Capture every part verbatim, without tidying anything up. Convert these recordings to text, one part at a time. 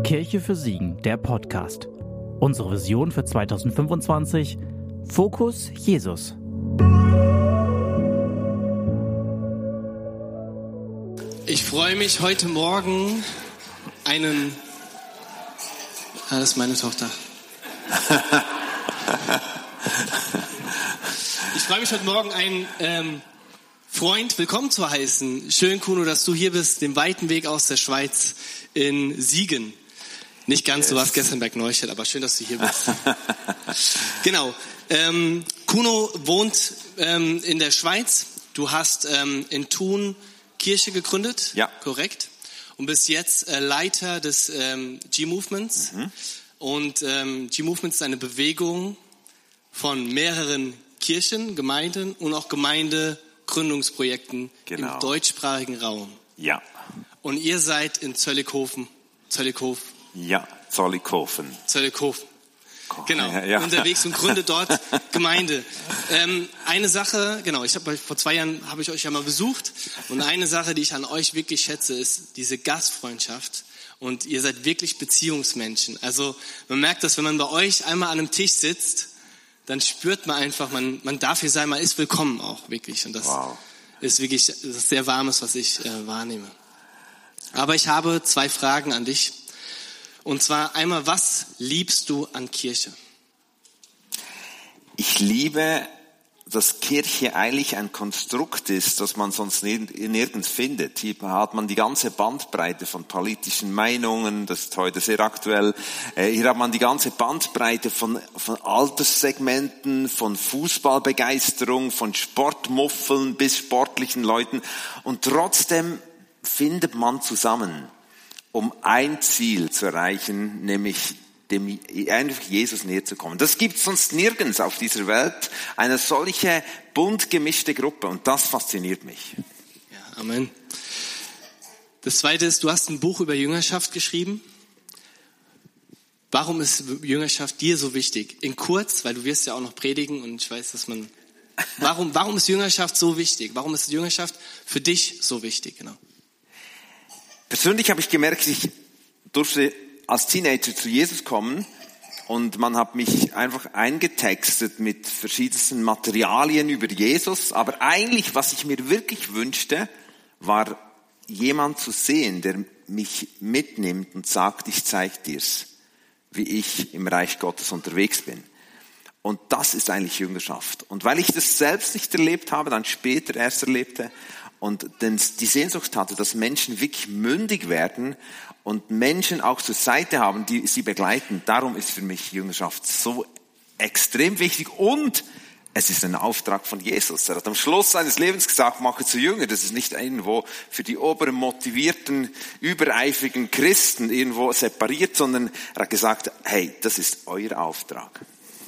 Kirche für Siegen, der Podcast. Unsere Vision für zwanzig fünfundzwanzig: Fokus Jesus. Ich freue mich heute Morgen einen... Ah, das ist meine Tochter. Ich freue mich heute Morgen einen ähm, Freund willkommen zu heißen. Schön, Kuno, dass du hier bist, den weiten Weg aus der Schweiz in Siegen. Nicht ganz, yes. Du warst gestern bei Neustadt, aber schön, dass du hier bist. Genau. Ähm, Kuno wohnt ähm, in der Schweiz. Du hast ähm, in Thun Kirche gegründet, ja. Korrekt. Und bist jetzt äh, Leiter des ähm, G-Movements. Mhm. Und ähm, G-Movement ist eine Bewegung von mehreren Kirchen, Gemeinden und auch Gemeindegründungsprojekten genau. im deutschsprachigen Raum. Ja. Und ihr seid in Zöllikhofen, Zöllikhof. Ja, Zollikofen. Zöllikhofen. Genau, ja, ja. unterwegs und gründet dort Gemeinde. Ähm, eine Sache, genau, ich habe vor zwei Jahren habe ich euch ja mal besucht und eine Sache, die ich an euch wirklich schätze, ist diese Gastfreundschaft und ihr seid wirklich Beziehungsmenschen. Also man merkt das, wenn man bei euch einmal an einem Tisch sitzt, dann spürt man einfach, man man darf hier sein, man ist willkommen auch wirklich und das wow. ist wirklich das ist sehr Warmes, was ich äh, wahrnehme. Aber ich habe zwei Fragen an dich. Und zwar einmal, was liebst du an Kirche? Ich liebe, dass Kirche eigentlich ein Konstrukt ist, das man sonst nirgends findet. Hier hat man die ganze Bandbreite von politischen Meinungen, das ist heute sehr aktuell. Hier hat man die ganze Bandbreite von, von Alterssegmenten, von Fußballbegeisterung, von Sportmuffeln bis sportlichen Leuten. Und trotzdem findet man zusammen, um ein Ziel zu erreichen, nämlich dem einfach Jesus näher zu kommen. Das gibt es sonst nirgends auf dieser Welt, eine solche bunt gemischte Gruppe, und das fasziniert mich. Ja, Amen. Das Zweite ist, du hast ein Buch über Jüngerschaft geschrieben. Warum ist Jüngerschaft dir so wichtig? In kurz, weil du wirst ja auch noch predigen und ich weiß, dass man... Warum, warum ist Jüngerschaft so wichtig? Warum ist Jüngerschaft für dich so wichtig? Genau. Persönlich habe ich gemerkt, ich durfte als Teenager zu Jesus kommen und man hat mich einfach eingetextet mit verschiedensten Materialien über Jesus. Aber eigentlich, was ich mir wirklich wünschte, war jemand zu sehen, der mich mitnimmt und sagt, ich zeig dir's, wie ich im Reich Gottes unterwegs bin. Und das ist eigentlich Jüngerschaft. Und weil ich das selbst nicht erlebt habe, dann später erst erlebte, und denn die Sehnsucht hatte, dass Menschen wirklich mündig werden und Menschen auch zur Seite haben, die sie begleiten. Darum ist für mich Jüngerschaft so extrem wichtig und es ist ein Auftrag von Jesus. Er hat am Schluss seines Lebens gesagt, mache zu Jünger. Das ist nicht irgendwo für die oberen, motivierten, übereifrigen Christen irgendwo separiert, sondern er hat gesagt, hey, das ist euer Auftrag.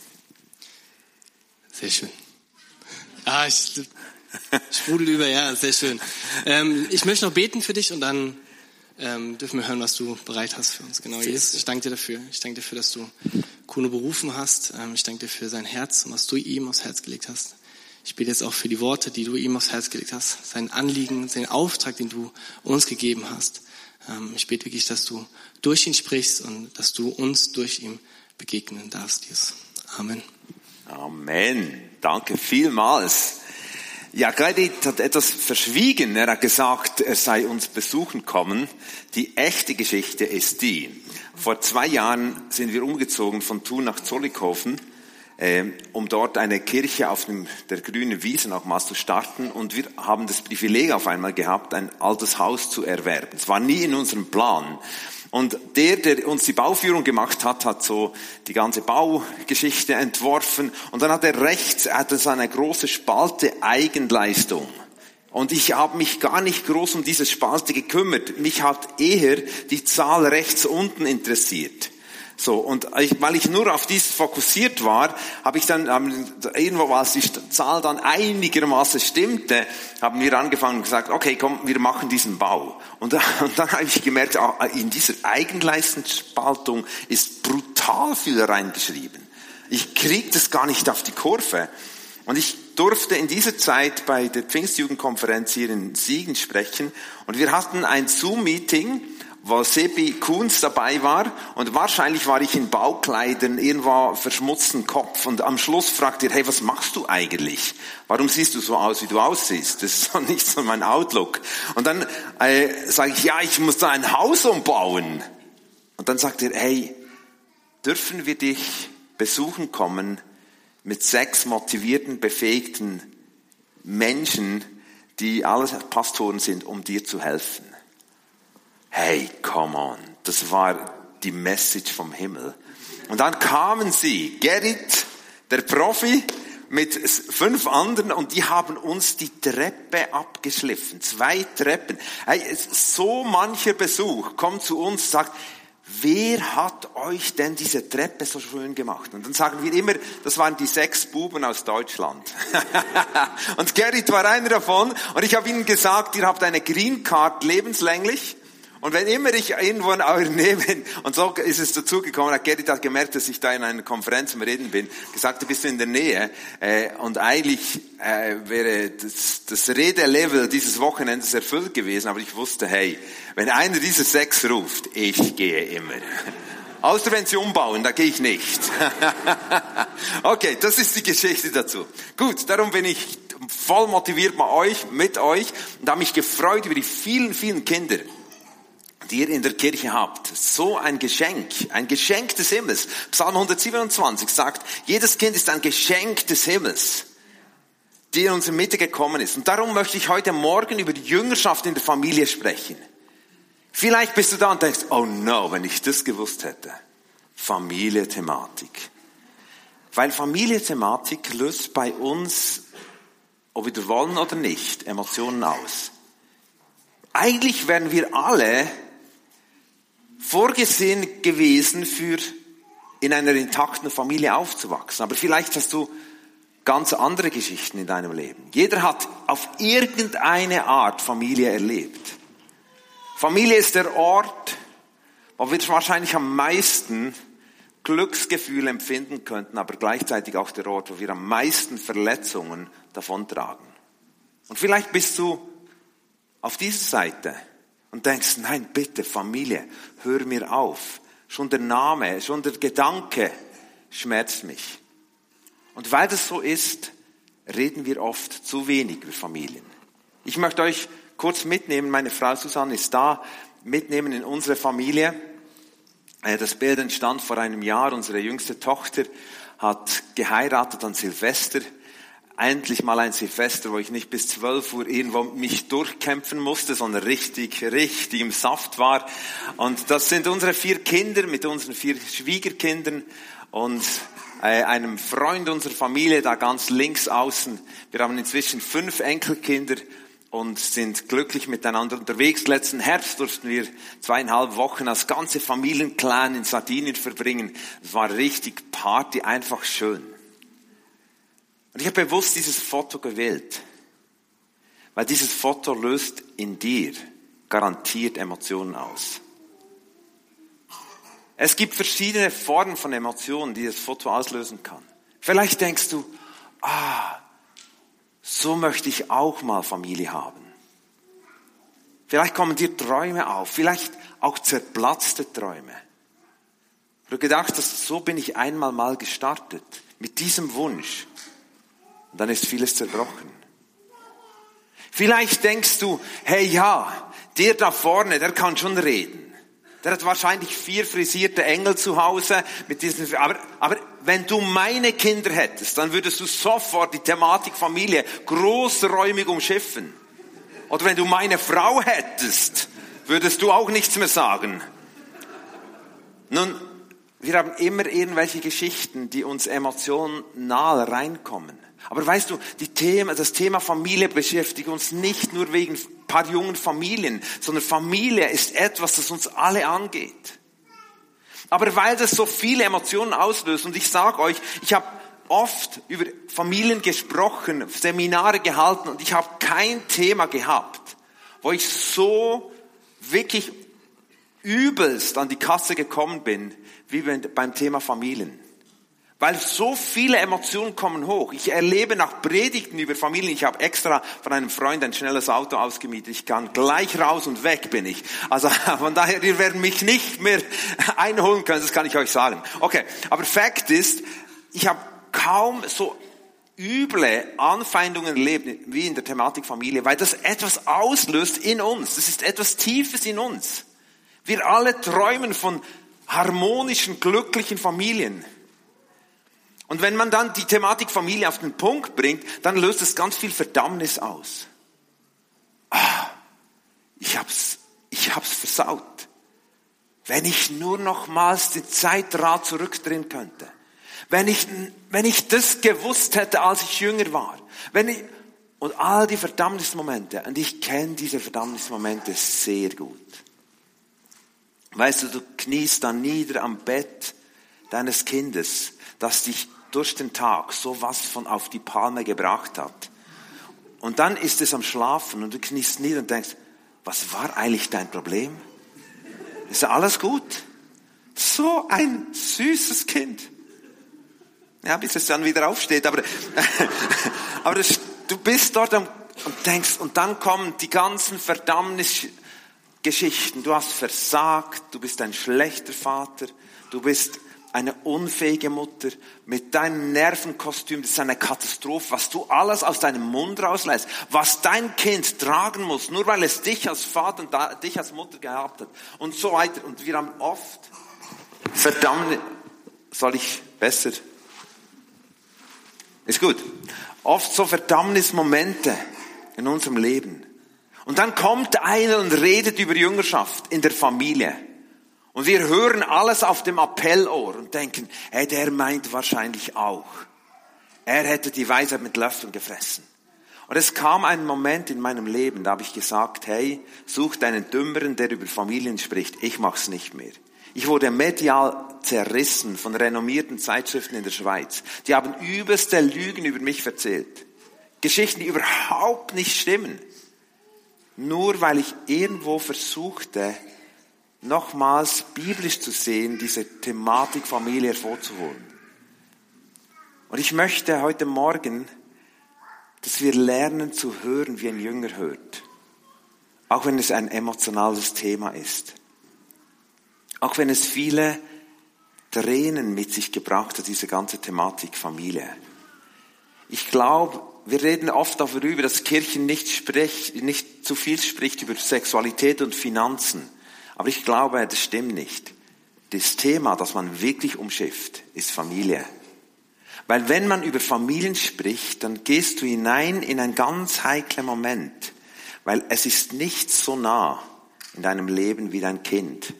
Sehr schön. Ah, ich... Sprudel über, ja, sehr schön. Ähm, ich möchte noch beten für dich und dann ähm, dürfen wir hören, was du bereit hast für uns. Genau, Jesus, ich danke dir dafür. Ich danke dir dafür, dass du Kuno berufen hast. Ähm, ich danke dir für sein Herz und was du ihm aufs Herz gelegt hast. Ich bete jetzt auch für die Worte, die du ihm aufs Herz gelegt hast. Sein Anliegen, seinen Auftrag, den du uns gegeben hast. Ähm, ich bete wirklich, dass du durch ihn sprichst und dass du uns durch ihn begegnen darfst, Jesus. Amen. Amen. Danke vielmals. Ja, Credit hat etwas verschwiegen. Er hat gesagt, er sei uns besuchen kommen. Die echte Geschichte ist die. Vor zwei Jahren sind wir umgezogen von Thun nach Zollikofen, äh, um dort eine Kirche auf dem, der grünen Wiese nochmals zu starten. Und wir haben das Privileg auf einmal gehabt, ein altes Haus zu erwerben. Es war nie in unserem Plan. Und der, der uns die Bauführung gemacht hat, hat so die ganze Baugeschichte entworfen. Und dann hat er rechts, er hatte so eine große Spalte Eigenleistung. Und ich habe mich gar nicht groß um diese Spalte gekümmert. Mich hat eher die Zahl rechts unten interessiert. So, und ich, weil ich nur auf dies fokussiert war, habe ich dann, haben, irgendwo, als die Zahl dann einigermaßen stimmte, haben wir angefangen und gesagt, okay, komm, wir machen diesen Bau. Und, und dann habe ich gemerkt, in dieser Eigenleistungsspaltung ist brutal viel reingeschrieben. Ich kriege das gar nicht auf die Kurve. Und ich durfte in dieser Zeit bei der Pfingstjugendkonferenz hier in Siegen sprechen und wir hatten ein Zoom-Meeting wo Sebi Kunz dabei war und wahrscheinlich war ich in Baukleidern, irgendwo verschmutzten Kopf und am Schluss fragt er, hey, was machst du eigentlich? Warum siehst du so aus, wie du aussiehst? Das ist doch nicht so mein Outlook. Und dann äh, sage ich, ja, ich muss da ein Haus umbauen. Und dann sagt er, hey, dürfen wir dich besuchen kommen mit sechs motivierten, befähigten Menschen, die alles Pastoren sind, um dir zu helfen. Hey, come on. Das war die Message vom Himmel. Und dann kamen sie, Gerrit, der Profi, mit fünf anderen und die haben uns die Treppe abgeschliffen. Zwei Treppen. Hey, so mancher Besuch kommt zu uns und sagt, wer hat euch denn diese Treppe so schön gemacht? Und dann sagen wir immer, das waren die sechs Buben aus Deutschland. Und Gerrit war einer davon. Und ich habe ihnen gesagt, ihr habt eine Green Card lebenslänglich. Und wenn immer ich irgendwo in eurer Nähe bin, und so ist es dazu gekommen, hat Gerrit hat gemerkt, dass ich da in einer Konferenz am Reden bin, gesagt, du bist in der Nähe, äh, und eigentlich äh, wäre das, das Redelevel dieses Wochenendes erfüllt gewesen, aber ich wusste, hey, wenn einer dieser sechs ruft, ich gehe immer. Außer wenn sie umbauen, da gehe ich nicht. Okay, das ist die Geschichte dazu. Gut, darum bin ich voll motiviert bei euch, mit euch, und habe mich gefreut über die vielen, vielen Kinder, die ihr in der Kirche habt. So ein Geschenk, ein Geschenk des Himmels. Psalm hundertsiebenundzwanzig sagt, jedes Kind ist ein Geschenk des Himmels, die in unsere Mitte gekommen ist. Und darum möchte ich heute Morgen über die Jüngerschaft in der Familie sprechen. Vielleicht bist du da und denkst, oh no, wenn ich das gewusst hätte. Familie-Thematik. Weil Familie-Thematik löst bei uns, ob wir wollen oder nicht, Emotionen aus. Eigentlich wären wir alle vorgesehen gewesen, für in einer intakten Familie aufzuwachsen. Aber vielleicht hast du ganz andere Geschichten in deinem Leben. Jeder hat auf irgendeine Art Familie erlebt. Familie ist der Ort, wo wir wahrscheinlich am meisten Glücksgefühle empfinden könnten, aber gleichzeitig auch der Ort, wo wir am meisten Verletzungen davontragen. Und vielleicht bist du auf dieser Seite und denkst, nein, bitte, Familie, hör mir auf. Schon der Name, schon der Gedanke schmerzt mich. Und weil das so ist, reden wir oft zu wenig über Familien. Ich möchte euch kurz mitnehmen, meine Frau Susanne ist da, mitnehmen in unsere Familie. Das Bild entstand vor einem Jahr. Unsere jüngste Tochter hat geheiratet an Silvester. Endlich mal ein Silvester, wo ich nicht bis zwölf Uhr irgendwo mich durchkämpfen musste, sondern richtig, richtig im Saft war. Und das sind unsere vier Kinder mit unseren vier Schwiegerkindern und äh, einem Freund unserer Familie da ganz links außen. Wir haben inzwischen fünf Enkelkinder und sind glücklich miteinander unterwegs. Letzten Herbst durften wir zweieinhalb Wochen als ganze Familienclan in Sardinien verbringen. Es war richtig Party, einfach schön. Und ich habe bewusst dieses Foto gewählt, weil dieses Foto löst in dir garantiert Emotionen aus. Es gibt verschiedene Formen von Emotionen, die das Foto auslösen kann. Vielleicht denkst du, ah, so möchte ich auch mal Familie haben. Vielleicht kommen dir Träume auf, vielleicht auch zerplatzte Träume. Du gedacht hast, so bin ich einmal mal gestartet, mit diesem Wunsch. Und dann ist vieles zerbrochen. Vielleicht denkst du, hey ja, der da vorne, der kann schon reden. Der hat wahrscheinlich vier frisierte Engel zu Hause. Mit diesen, aber, aber wenn du meine Kinder hättest, dann würdest du sofort die Thematik Familie großräumig umschiffen. Oder wenn du meine Frau hättest, würdest du auch nichts mehr sagen. Nun, wir haben immer irgendwelche Geschichten, die uns emotional reinkommen. Aber weißt du, die Thema, das Thema Familie beschäftigt uns nicht nur wegen ein paar jungen Familien, sondern Familie ist etwas, das uns alle angeht. Aber weil das so viele Emotionen auslöst, und ich sage euch, ich habe oft über Familien gesprochen, Seminare gehalten und ich habe kein Thema gehabt, wo ich so wirklich übelst an die Kasse gekommen bin, wie beim Thema Familien. Weil so viele Emotionen kommen hoch. Ich erlebe nach Predigten über Familien, ich habe extra von einem Freund ein schnelles Auto ausgemietet. Ich kann gleich raus und weg bin ich. Also von daher, ihr werdet mich nicht mehr einholen können, das kann ich euch sagen. Okay, aber Fakt ist, ich habe kaum so üble Anfeindungen erlebt wie in der Thematik Familie, weil das etwas auslöst in uns. Das ist etwas Tiefes in uns. Wir alle träumen von harmonischen, glücklichen Familien. Und wenn man dann die Thematik Familie auf den Punkt bringt, dann löst es ganz viel Verdammnis aus. Ah, ich hab's, ich hab's versaut. Wenn ich nur nochmals den Zeitrad zurückdrehen könnte. Wenn ich, wenn ich das gewusst hätte, als ich jünger war. Wenn ich, und all die Verdammnismomente. Und ich kenne diese Verdammnismomente sehr gut. Weißt du, du kniest dann nieder am Bett deines Kindes, das dich durch den Tag sowas von auf die Palme gebracht hat. Und dann ist es am Schlafen und du kniest nieder und denkst, was war eigentlich dein Problem? Ist alles gut? So ein süßes Kind. Ja, bis es dann wieder aufsteht, aber, aber das, du bist dort und denkst, und dann kommen die ganzen Verdammnisgeschichten. Du hast versagt, du bist ein schlechter Vater, du bist eine unfähige Mutter mit deinem Nervenkostüm, das ist eine Katastrophe, was du alles aus deinem Mund rauslässt, was dein Kind tragen muss, nur weil es dich als Vater und da, dich als Mutter gehabt hat und so weiter. Und wir haben oft, verdammt, soll ich besser? Ist gut. Oft so Verdammnismomente in unserem Leben. Und dann kommt einer und redet über Jüngerschaft in der Familie. Und wir hören alles auf dem Appellohr und denken, hey, der meint wahrscheinlich auch. Er hätte die Weisheit mit Löffeln gefressen. Und es kam ein Moment in meinem Leben, da habe ich gesagt, hey, such deinen Dümmeren, der über Familien spricht. Ich mach's nicht mehr. Ich wurde medial zerrissen von renommierten Zeitschriften in der Schweiz. Die haben übelste Lügen über mich erzählt. Geschichten, die überhaupt nicht stimmen. Nur weil ich irgendwo versuchte, nochmals biblisch zu sehen, diese Thematik Familie hervorzuholen. Und ich möchte heute Morgen, dass wir lernen zu hören, wie ein Jünger hört. Auch wenn es ein emotionales Thema ist. Auch wenn es viele Tränen mit sich gebracht hat, diese ganze Thematik Familie. Ich glaube, wir reden oft darüber, dass Kirchen nicht, sprich, nicht zu viel spricht über Sexualität und Finanzen. Aber ich glaube, das stimmt nicht. Das Thema, das man wirklich umschifft, ist Familie. Weil wenn man über Familien spricht, dann gehst du hinein in einen ganz heiklen Moment. Weil es ist nicht so nah in deinem Leben wie dein Kind.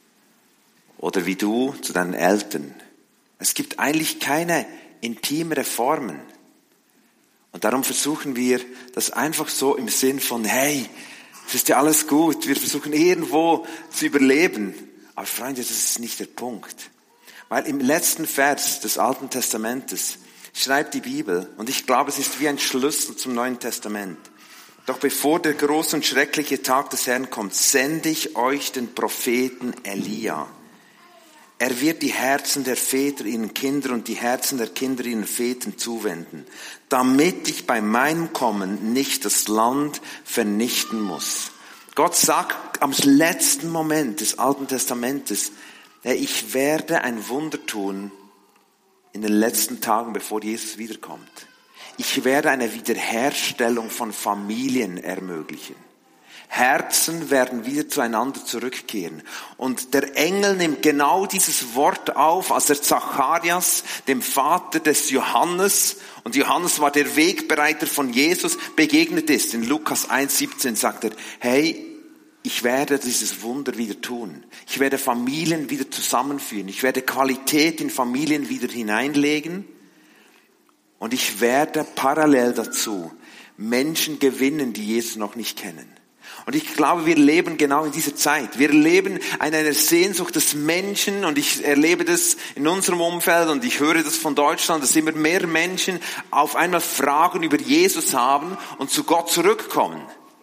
Oder wie du zu deinen Eltern. Es gibt eigentlich keine intimere Formen. Und darum versuchen wir das einfach so im Sinn von, hey, es ist ja alles gut, wir versuchen irgendwo zu überleben. Aber Freunde, das ist nicht der Punkt. Weil im letzten Vers des Alten Testamentes schreibt die Bibel, und ich glaube, es ist wie ein Schlüssel zum Neuen Testament. Doch bevor der große und schreckliche Tag des Herrn kommt, sende ich euch den Propheten Elia. Er wird die Herzen der Väter ihren Kindern und die Herzen der Kinder ihren Vätern zuwenden, damit ich bei meinem Kommen nicht das Land vernichten muss. Gott sagt am letzten Moment des Alten Testamentes, ich werde ein Wunder tun in den letzten Tagen, bevor Jesus wiederkommt. Ich werde eine Wiederherstellung von Familien ermöglichen. Herzen werden wieder zueinander zurückkehren. Und der Engel nimmt genau dieses Wort auf, als er Zacharias, dem Vater des Johannes, und Johannes war der Wegbereiter von Jesus, begegnet ist. In Lukas eins siebzehn sagt er, hey, ich werde dieses Wunder wieder tun. Ich werde Familien wieder zusammenführen. Ich werde Qualität in Familien wieder hineinlegen. Und ich werde parallel dazu Menschen gewinnen, die Jesus noch nicht kennen. Und ich glaube, wir leben genau in dieser Zeit. Wir leben in einer Sehnsucht des Menschen, und ich erlebe das in unserem Umfeld und ich höre das von Deutschland, dass immer mehr Menschen auf einmal Fragen über Jesus haben und zu Gott zurückkommen.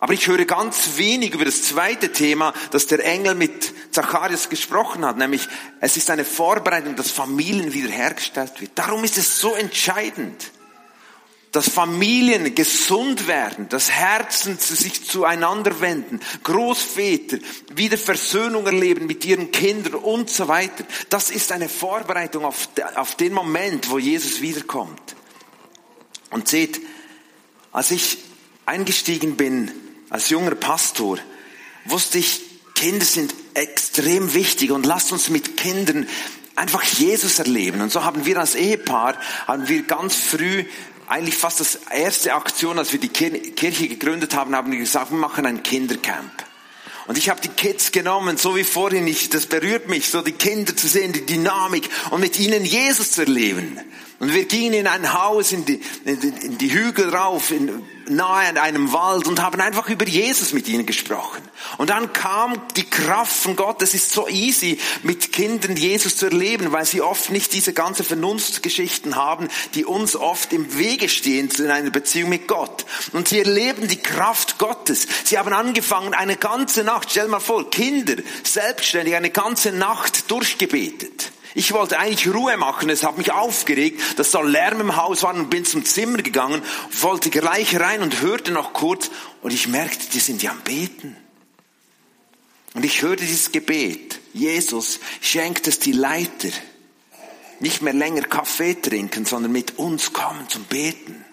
Aber ich höre ganz wenig über das zweite Thema, das der Engel mit Zacharias gesprochen hat, nämlich es ist eine Vorbereitung, dass Familien wiederhergestellt wird. Darum ist es so entscheidend, dass Familien gesund werden, dass Herzen sich zueinander wenden, Großväter wieder Versöhnung erleben mit ihren Kindern und so weiter. Das ist eine Vorbereitung auf, auf den Moment, wo Jesus wiederkommt. Und seht, als ich eingestiegen bin als junger Pastor, wusste ich, Kinder sind extrem wichtig und lasst uns mit Kindern einfach Jesus erleben. Und so haben wir als Ehepaar, haben wir ganz früh, eigentlich fast das erste Aktion, als wir die Kirche gegründet haben, haben wir gesagt, wir machen ein Kindercamp. Und ich habe die Kids genommen, so wie vorhin, ich, das berührt mich, so die Kinder zu sehen, die Dynamik und mit ihnen Jesus zu erleben. Und wir gingen in ein Haus, in die, in die, in die Hügel rauf, in, nahe an einem Wald und haben einfach über Jesus mit ihnen gesprochen. Und dann kam die Kraft von Gott. Es ist so easy, mit Kindern Jesus zu erleben, weil sie oft nicht diese ganzen Vernunftsgeschichten haben, die uns oft im Wege stehen in einer Beziehung mit Gott. Und sie erleben die Kraft Gottes. Sie haben angefangen, eine ganze Nacht, stell mal vor, Kinder, selbstständig, eine ganze Nacht durchgebetet. Ich wollte eigentlich Ruhe machen, es hat mich aufgeregt, dass so Lärm im Haus war und bin zum Zimmer gegangen, wollte gleich rein und hörte noch kurz und ich merkte, die sind ja am Beten. Und ich hörte dieses Gebet, Jesus schenkt es die Leiter, nicht mehr länger Kaffee trinken, sondern mit uns kommen zum Beten.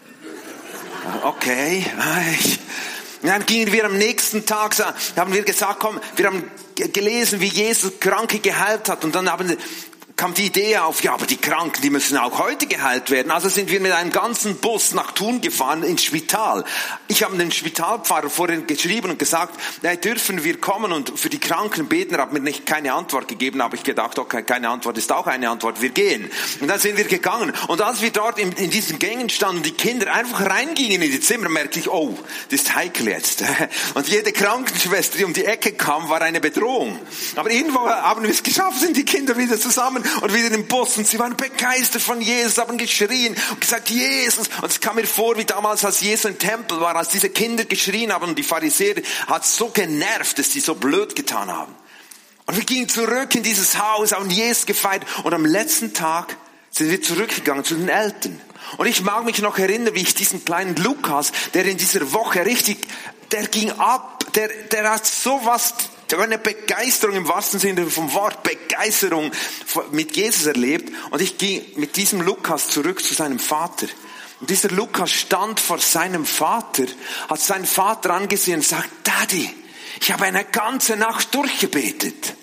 Okay, ich... Und dann gingen wir am nächsten Tag, haben wir gesagt, komm, wir haben gelesen, wie Jesus Kranke geheilt hat. Und dann haben, kam die Idee auf, ja, aber die Kranken, die müssen auch heute geheilt werden. Also sind wir mit einem ganzen Bus nach Thun gefahren, ins Spital. Ich habe den Spitalpfarrer vorhin geschrieben und gesagt, na, dürfen wir kommen und für die Kranken beten. Er hat mir nicht keine Antwort gegeben, habe ich gedacht, okay, keine Antwort ist auch eine Antwort, wir gehen. Und dann sind wir gegangen. Und als wir dort in, in diesen Gängen standen, die Kinder einfach reingingen in die Zimmer, merkte ich, oh, das ist heikel jetzt. Und jede Krankenschwester, die um die Ecke kam, war eine Bedrohung. Aber irgendwo haben wir es geschafft, sind die Kinder wieder zusammen und wieder im Bus und sie waren begeistert von Jesus, haben geschrien und gesagt, Jesus. Und es kam mir vor, wie damals, als Jesus im Tempel war, als diese Kinder geschrien haben und die Pharisäer hat so genervt, dass sie so blöd getan haben. Und wir gingen zurück in dieses Haus, haben Jesus gefeiert und am letzten Tag sind wir zurückgegangen zu den Eltern. Und ich mag mich noch erinnern, wie ich diesen kleinen Lukas, der in dieser Woche richtig, der ging ab, der, der hat sowas, eine Begeisterung im wahrsten Sinne vom Wort, Begeisterung mit Jesus erlebt. Und ich ging mit diesem Lukas zurück zu seinem Vater. Und dieser Lukas stand vor seinem Vater, hat seinen Vater angesehen und sagt, Daddy, ich habe eine ganze Nacht durchgebetet.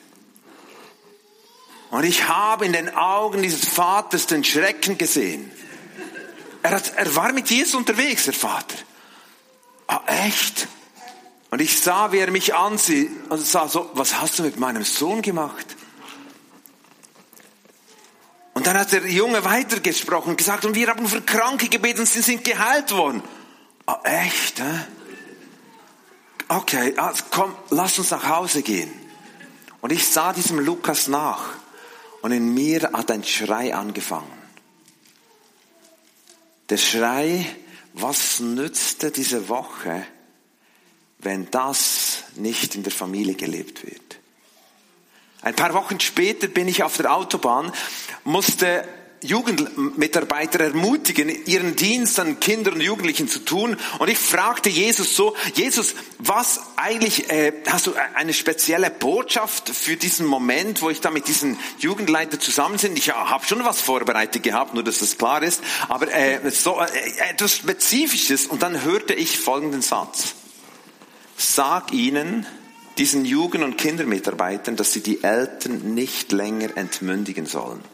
Und ich habe in den Augen dieses Vaters den Schrecken gesehen. Er, hat, er war mit Jesus unterwegs, der Vater. Ah, echt? Und ich sah, wie er mich ansieht und sah so, was hast du mit meinem Sohn gemacht? Und dann hat der Junge weitergesprochen und gesagt, und wir haben für Kranke gebeten und sie sind geheilt worden. Ah, echt? Hä? Okay, also komm, lass uns nach Hause gehen. Und ich sah diesem Lukas nach und in mir hat ein Schrei angefangen. Der Schrei, was nützte diese Woche, wenn das nicht in der Familie gelebt wird? Ein paar Wochen später bin ich auf der Autobahn, musste Jugendmitarbeiter ermutigen, ihren Dienst an Kindern und Jugendlichen zu tun. Und ich fragte Jesus so, Jesus, was eigentlich, äh, hast du eine spezielle Botschaft für diesen Moment, wo ich da mit diesen Jugendleitern zusammen bin? Ich habe schon was vorbereitet gehabt, nur dass das klar ist, aber äh, so äh, etwas Spezifisches. Und dann hörte ich folgenden Satz. Sag ihnen, diesen Jugend- und Kindermitarbeitern, dass sie die Eltern nicht länger entmündigen sollen.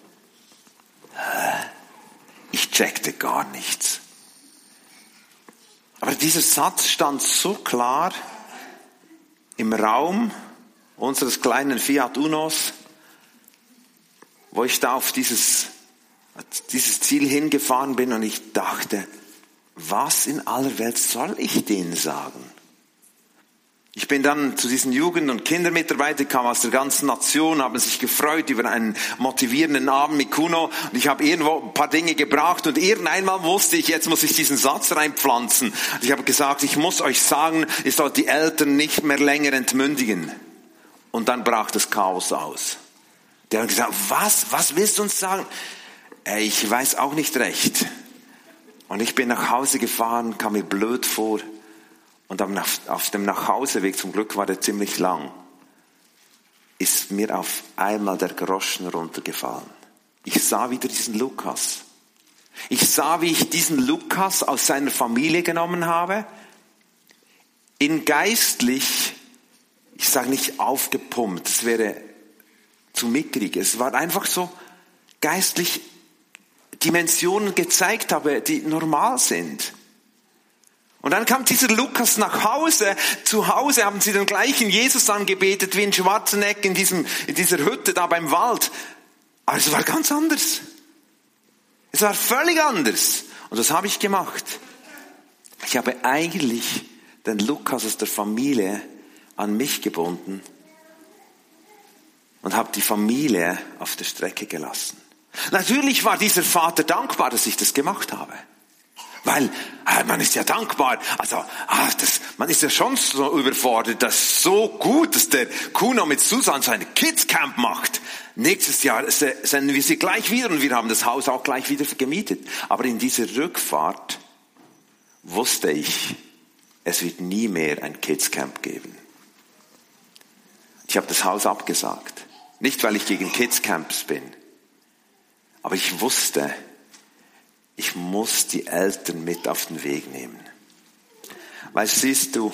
Ich checkte gar nichts. Aber dieser Satz stand so klar im Raum unseres kleinen Fiat Unos, wo ich da auf dieses, dieses Ziel hingefahren bin und ich dachte, was in aller Welt soll ich denen sagen? Ich bin dann zu diesen Jugend- und Kindermitarbeitern, kamen aus der ganzen Nation, haben sich gefreut über einen motivierenden Abend mit Kuno. Und ich habe irgendwo ein paar Dinge gebracht und irgendeinmal wusste ich, jetzt muss ich diesen Satz reinpflanzen. Und ich habe gesagt, ich muss euch sagen, ihr sollt die Eltern nicht mehr länger entmündigen. Und dann brach das Chaos aus. Der hat gesagt, was, was willst du uns sagen? Äh, ich weiß auch nicht recht. Und ich bin nach Hause gefahren, kam mir blöd vor. Und auf dem Nachhauseweg, zum Glück war der ziemlich lang, ist mir auf einmal der Groschen runtergefallen. Ich sah wieder diesen Lukas. Ich sah, wie ich diesen Lukas aus seiner Familie genommen habe, ihn geistlich, ich sage nicht aufgepumpt, das wäre zu mickrig. Es war einfach so geistlich Dimensionen gezeigt habe, die normal sind. Und dann kam dieser Lukas nach Hause. Zu Hause haben sie den gleichen Jesus angebetet wie in Schwarzenegg in, diesem, in dieser Hütte da beim Wald. Aber es war ganz anders. Es war völlig anders. Und das habe ich gemacht. Ich habe eigentlich den Lukas aus der Familie an mich gebunden und habe die Familie auf der Strecke gelassen. Natürlich war dieser Vater dankbar, dass ich das gemacht habe. Weil äh, man ist ja dankbar. Also ah, das, man ist ja schon so überfordert. Das ist so gut, dass der Kuno mit Susan so ein Kids-Camp macht. Nächstes Jahr senden wir sie gleich wieder und wir haben das Haus auch gleich wieder gemietet. Aber in dieser Rückfahrt wusste ich, es wird nie mehr ein Kids-Camp geben. Ich habe das Haus abgesagt. Nicht, weil ich gegen Kids-Camps bin. Aber ich wusste, ich muss die Eltern mit auf den Weg nehmen. Weil siehst du,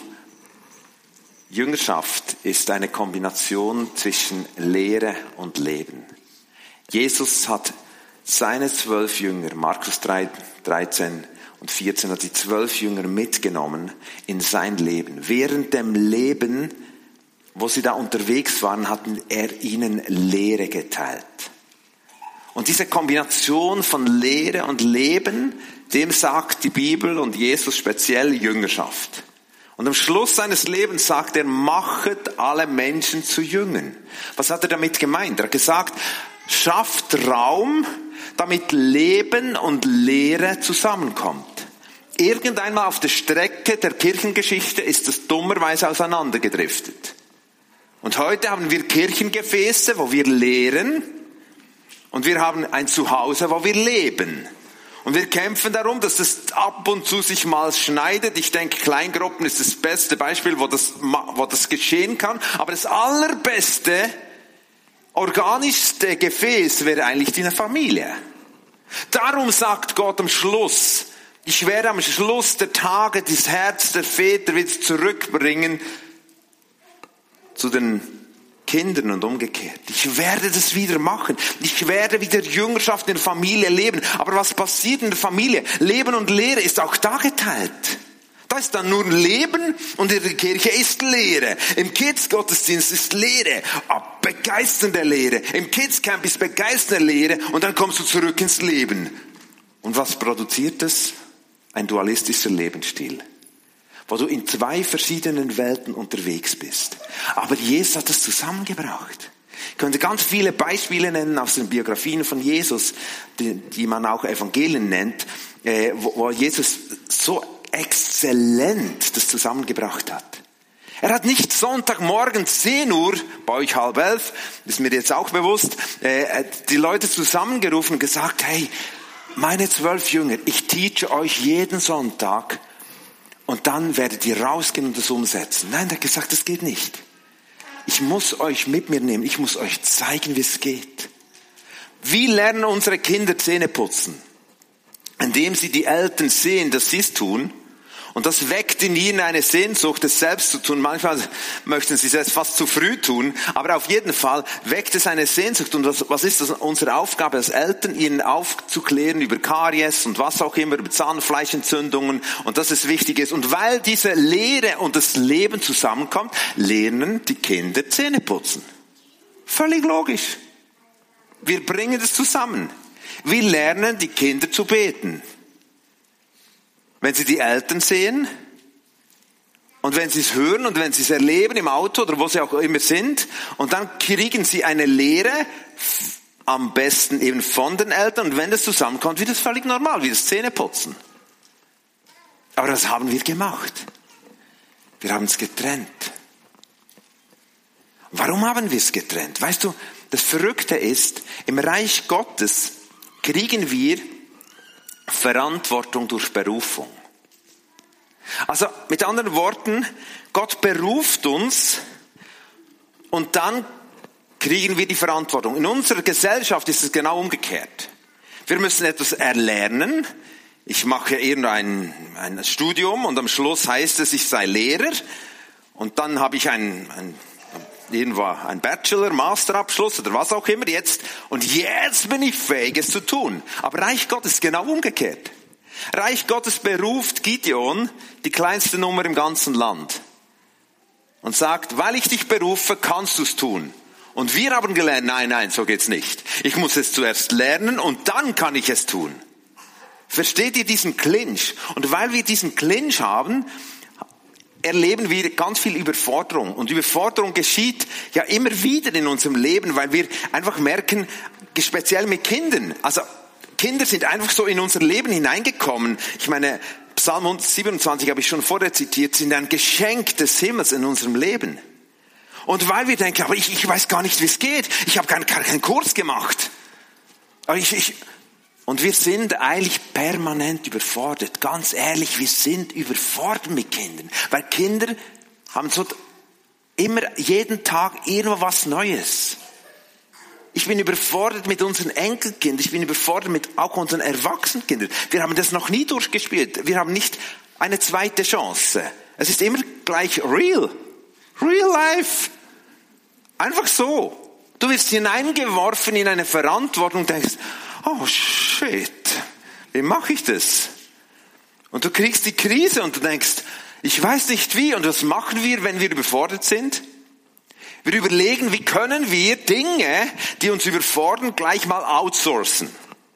Jüngerschaft ist eine Kombination zwischen Lehre und Leben. Jesus hat seine zwölf Jünger, Markus drei, dreizehn und vierzehn, hat die zwölf Jünger mitgenommen in sein Leben. Während dem Leben, wo sie da unterwegs waren, hat er ihnen Lehre geteilt. Und diese Kombination von Lehre und Leben, dem sagt die Bibel und Jesus speziell Jüngerschaft. Und am Schluss seines Lebens sagt er, machet alle Menschen zu Jüngern. Was hat er damit gemeint? Er hat gesagt, schafft Raum, damit Leben und Lehre zusammenkommt. Irgendeinmal auf der Strecke der Kirchengeschichte ist es dummerweise auseinandergedriftet. Und heute haben wir Kirchengefäße, wo wir lehren, und wir haben ein Zuhause, wo wir leben. Und wir kämpfen darum, dass es ab und zu sich mal schneidet. Ich denke, Kleingruppen ist das beste Beispiel, wo das, wo das geschehen kann. Aber das allerbeste, organischste Gefäß wäre eigentlich die Familie. Darum sagt Gott am Schluss, ich werde am Schluss der Tage das Herz der Väter wieder zurückbringen zu den Kindern und umgekehrt. Ich werde das wieder machen. Ich werde wieder Jüngerschaft in der Familie leben. Aber was passiert in der Familie? Leben und Lehre ist auch da geteilt. Da ist dann nur Leben und in der Kirche ist Lehre. Im Kids-Gottesdienst ist Lehre, begeisternde Lehre. Im Kids-Camp ist begeisternde Lehre und dann kommst du zurück ins Leben. Und was produziert das? Ein dualistischer Lebensstil, wo du in zwei verschiedenen Welten unterwegs bist. Aber Jesus hat das zusammengebracht. Ich könnte ganz viele Beispiele nennen aus den Biografien von Jesus, die, die man auch Evangelien nennt, äh, wo, wo Jesus so exzellent das zusammengebracht hat. Er hat nicht Sonntagmorgen zehn Uhr, bei euch halb elf, ist mir jetzt auch bewusst, äh, die Leute zusammengerufen und gesagt, hey, meine zwölf Jünger, ich teache euch jeden Sonntag und dann werdet ihr rausgehen und das umsetzen. Nein, er hat gesagt, das geht nicht. Ich muss euch mit mir nehmen. Ich muss euch zeigen, wie es geht. Wie lernen unsere Kinder Zähne putzen? Indem sie die Eltern sehen, dass sie es tun. Und das weckt in ihnen eine Sehnsucht, es selbst zu tun. Manchmal möchten sie es fast zu früh tun, aber auf jeden Fall weckt es eine Sehnsucht. Und was, was ist das unsere Aufgabe als Eltern, ihnen aufzuklären über Karies und was auch immer, über Zahnfleischentzündungen und dass es wichtig ist. Und weil diese Lehre und das Leben zusammenkommt, lernen die Kinder Zähne putzen. Völlig logisch. Wir bringen das zusammen. Wir lernen die Kinder zu beten. Wenn sie die Eltern sehen, und wenn sie es hören und wenn sie es erleben im Auto oder wo sie auch immer sind, und dann kriegen sie eine Lehre, am besten eben von den Eltern, und wenn das zusammenkommt, wird das völlig normal, wie das Zähneputzen. Aber das haben wir gemacht. Wir haben es getrennt. Warum haben wir es getrennt? Weißt du, das Verrückte ist, im Reich Gottes kriegen wir Verantwortung durch Berufung. Also mit anderen Worten, Gott beruft uns und dann kriegen wir die Verantwortung. In unserer Gesellschaft ist es genau umgekehrt. Wir müssen etwas erlernen. Ich mache irgendein ein Studium und am Schluss heißt es, ich sei Lehrer, und dann habe ich ein, ein irgendwo ein Bachelor, Masterabschluss oder was auch immer jetzt, und jetzt bin ich fähig, es zu tun. Aber Reich Gottes ist genau umgekehrt. Reich Gottes beruft Gideon, die kleinste Nummer im ganzen Land, und sagt, weil ich dich berufe, kannst du es tun. Und wir haben gelernt, nein, nein, so geht's nicht. Ich muss es zuerst lernen und dann kann ich es tun. Versteht ihr diesen Clinch? Und weil wir diesen Clinch haben, erleben wir ganz viel Überforderung. Und Überforderung geschieht ja immer wieder in unserem Leben, weil wir einfach merken, speziell mit Kindern, also Kinder sind einfach so in unser Leben hineingekommen. Ich meine, Psalm siebenundzwanzig habe ich schon vorher zitiert, sind ein Geschenk des Himmels in unserem Leben. Und weil wir denken, aber ich, ich weiß gar nicht, wie es geht. Ich habe keinen kein Kurs gemacht. Aber ich, ich, und wir sind eigentlich permanent überfordert. Ganz ehrlich, wir sind überfordert mit Kindern. Weil Kinder haben so immer jeden Tag irgendwo was Neues. Ich bin überfordert mit unseren Enkelkindern. Ich bin überfordert mit auch unseren Erwachsenenkindern. Wir haben das noch nie durchgespielt. Wir haben nicht eine zweite Chance. Es ist immer gleich real. Real life. Einfach so. Du wirst hineingeworfen in eine Verantwortung und denkst, oh shit, wie mache ich das? Und du kriegst die Krise und du denkst, ich weiß nicht wie. Und was machen wir, wenn wir überfordert sind? Wir überlegen, wie können wir Dinge, die uns überfordern, gleich mal outsourcen.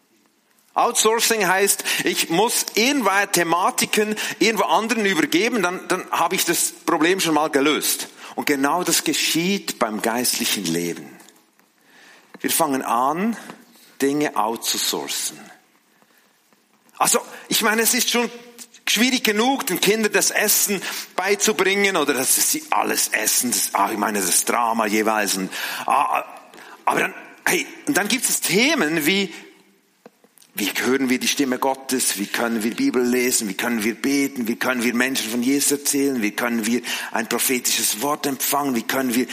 Outsourcing heißt, ich muss irgendwo Thematiken irgendwo anderen übergeben, dann, dann habe ich das Problem schon mal gelöst. Und genau das geschieht beim geistlichen Leben. Wir fangen an, Dinge outzusourcen. Also, ich meine, es ist schon schwierig genug, den Kindern das Essen beizubringen oder dass sie alles essen. Das, ah, ich meine, das Drama jeweils. Und, ah, aber dann, hey, und dann gibt es Themen wie, wie hören wir die Stimme Gottes? Wie können wir Bibel lesen? Wie können wir beten? Wie können wir Menschen von Jesus erzählen? Wie können wir ein prophetisches Wort empfangen? Wie können wir...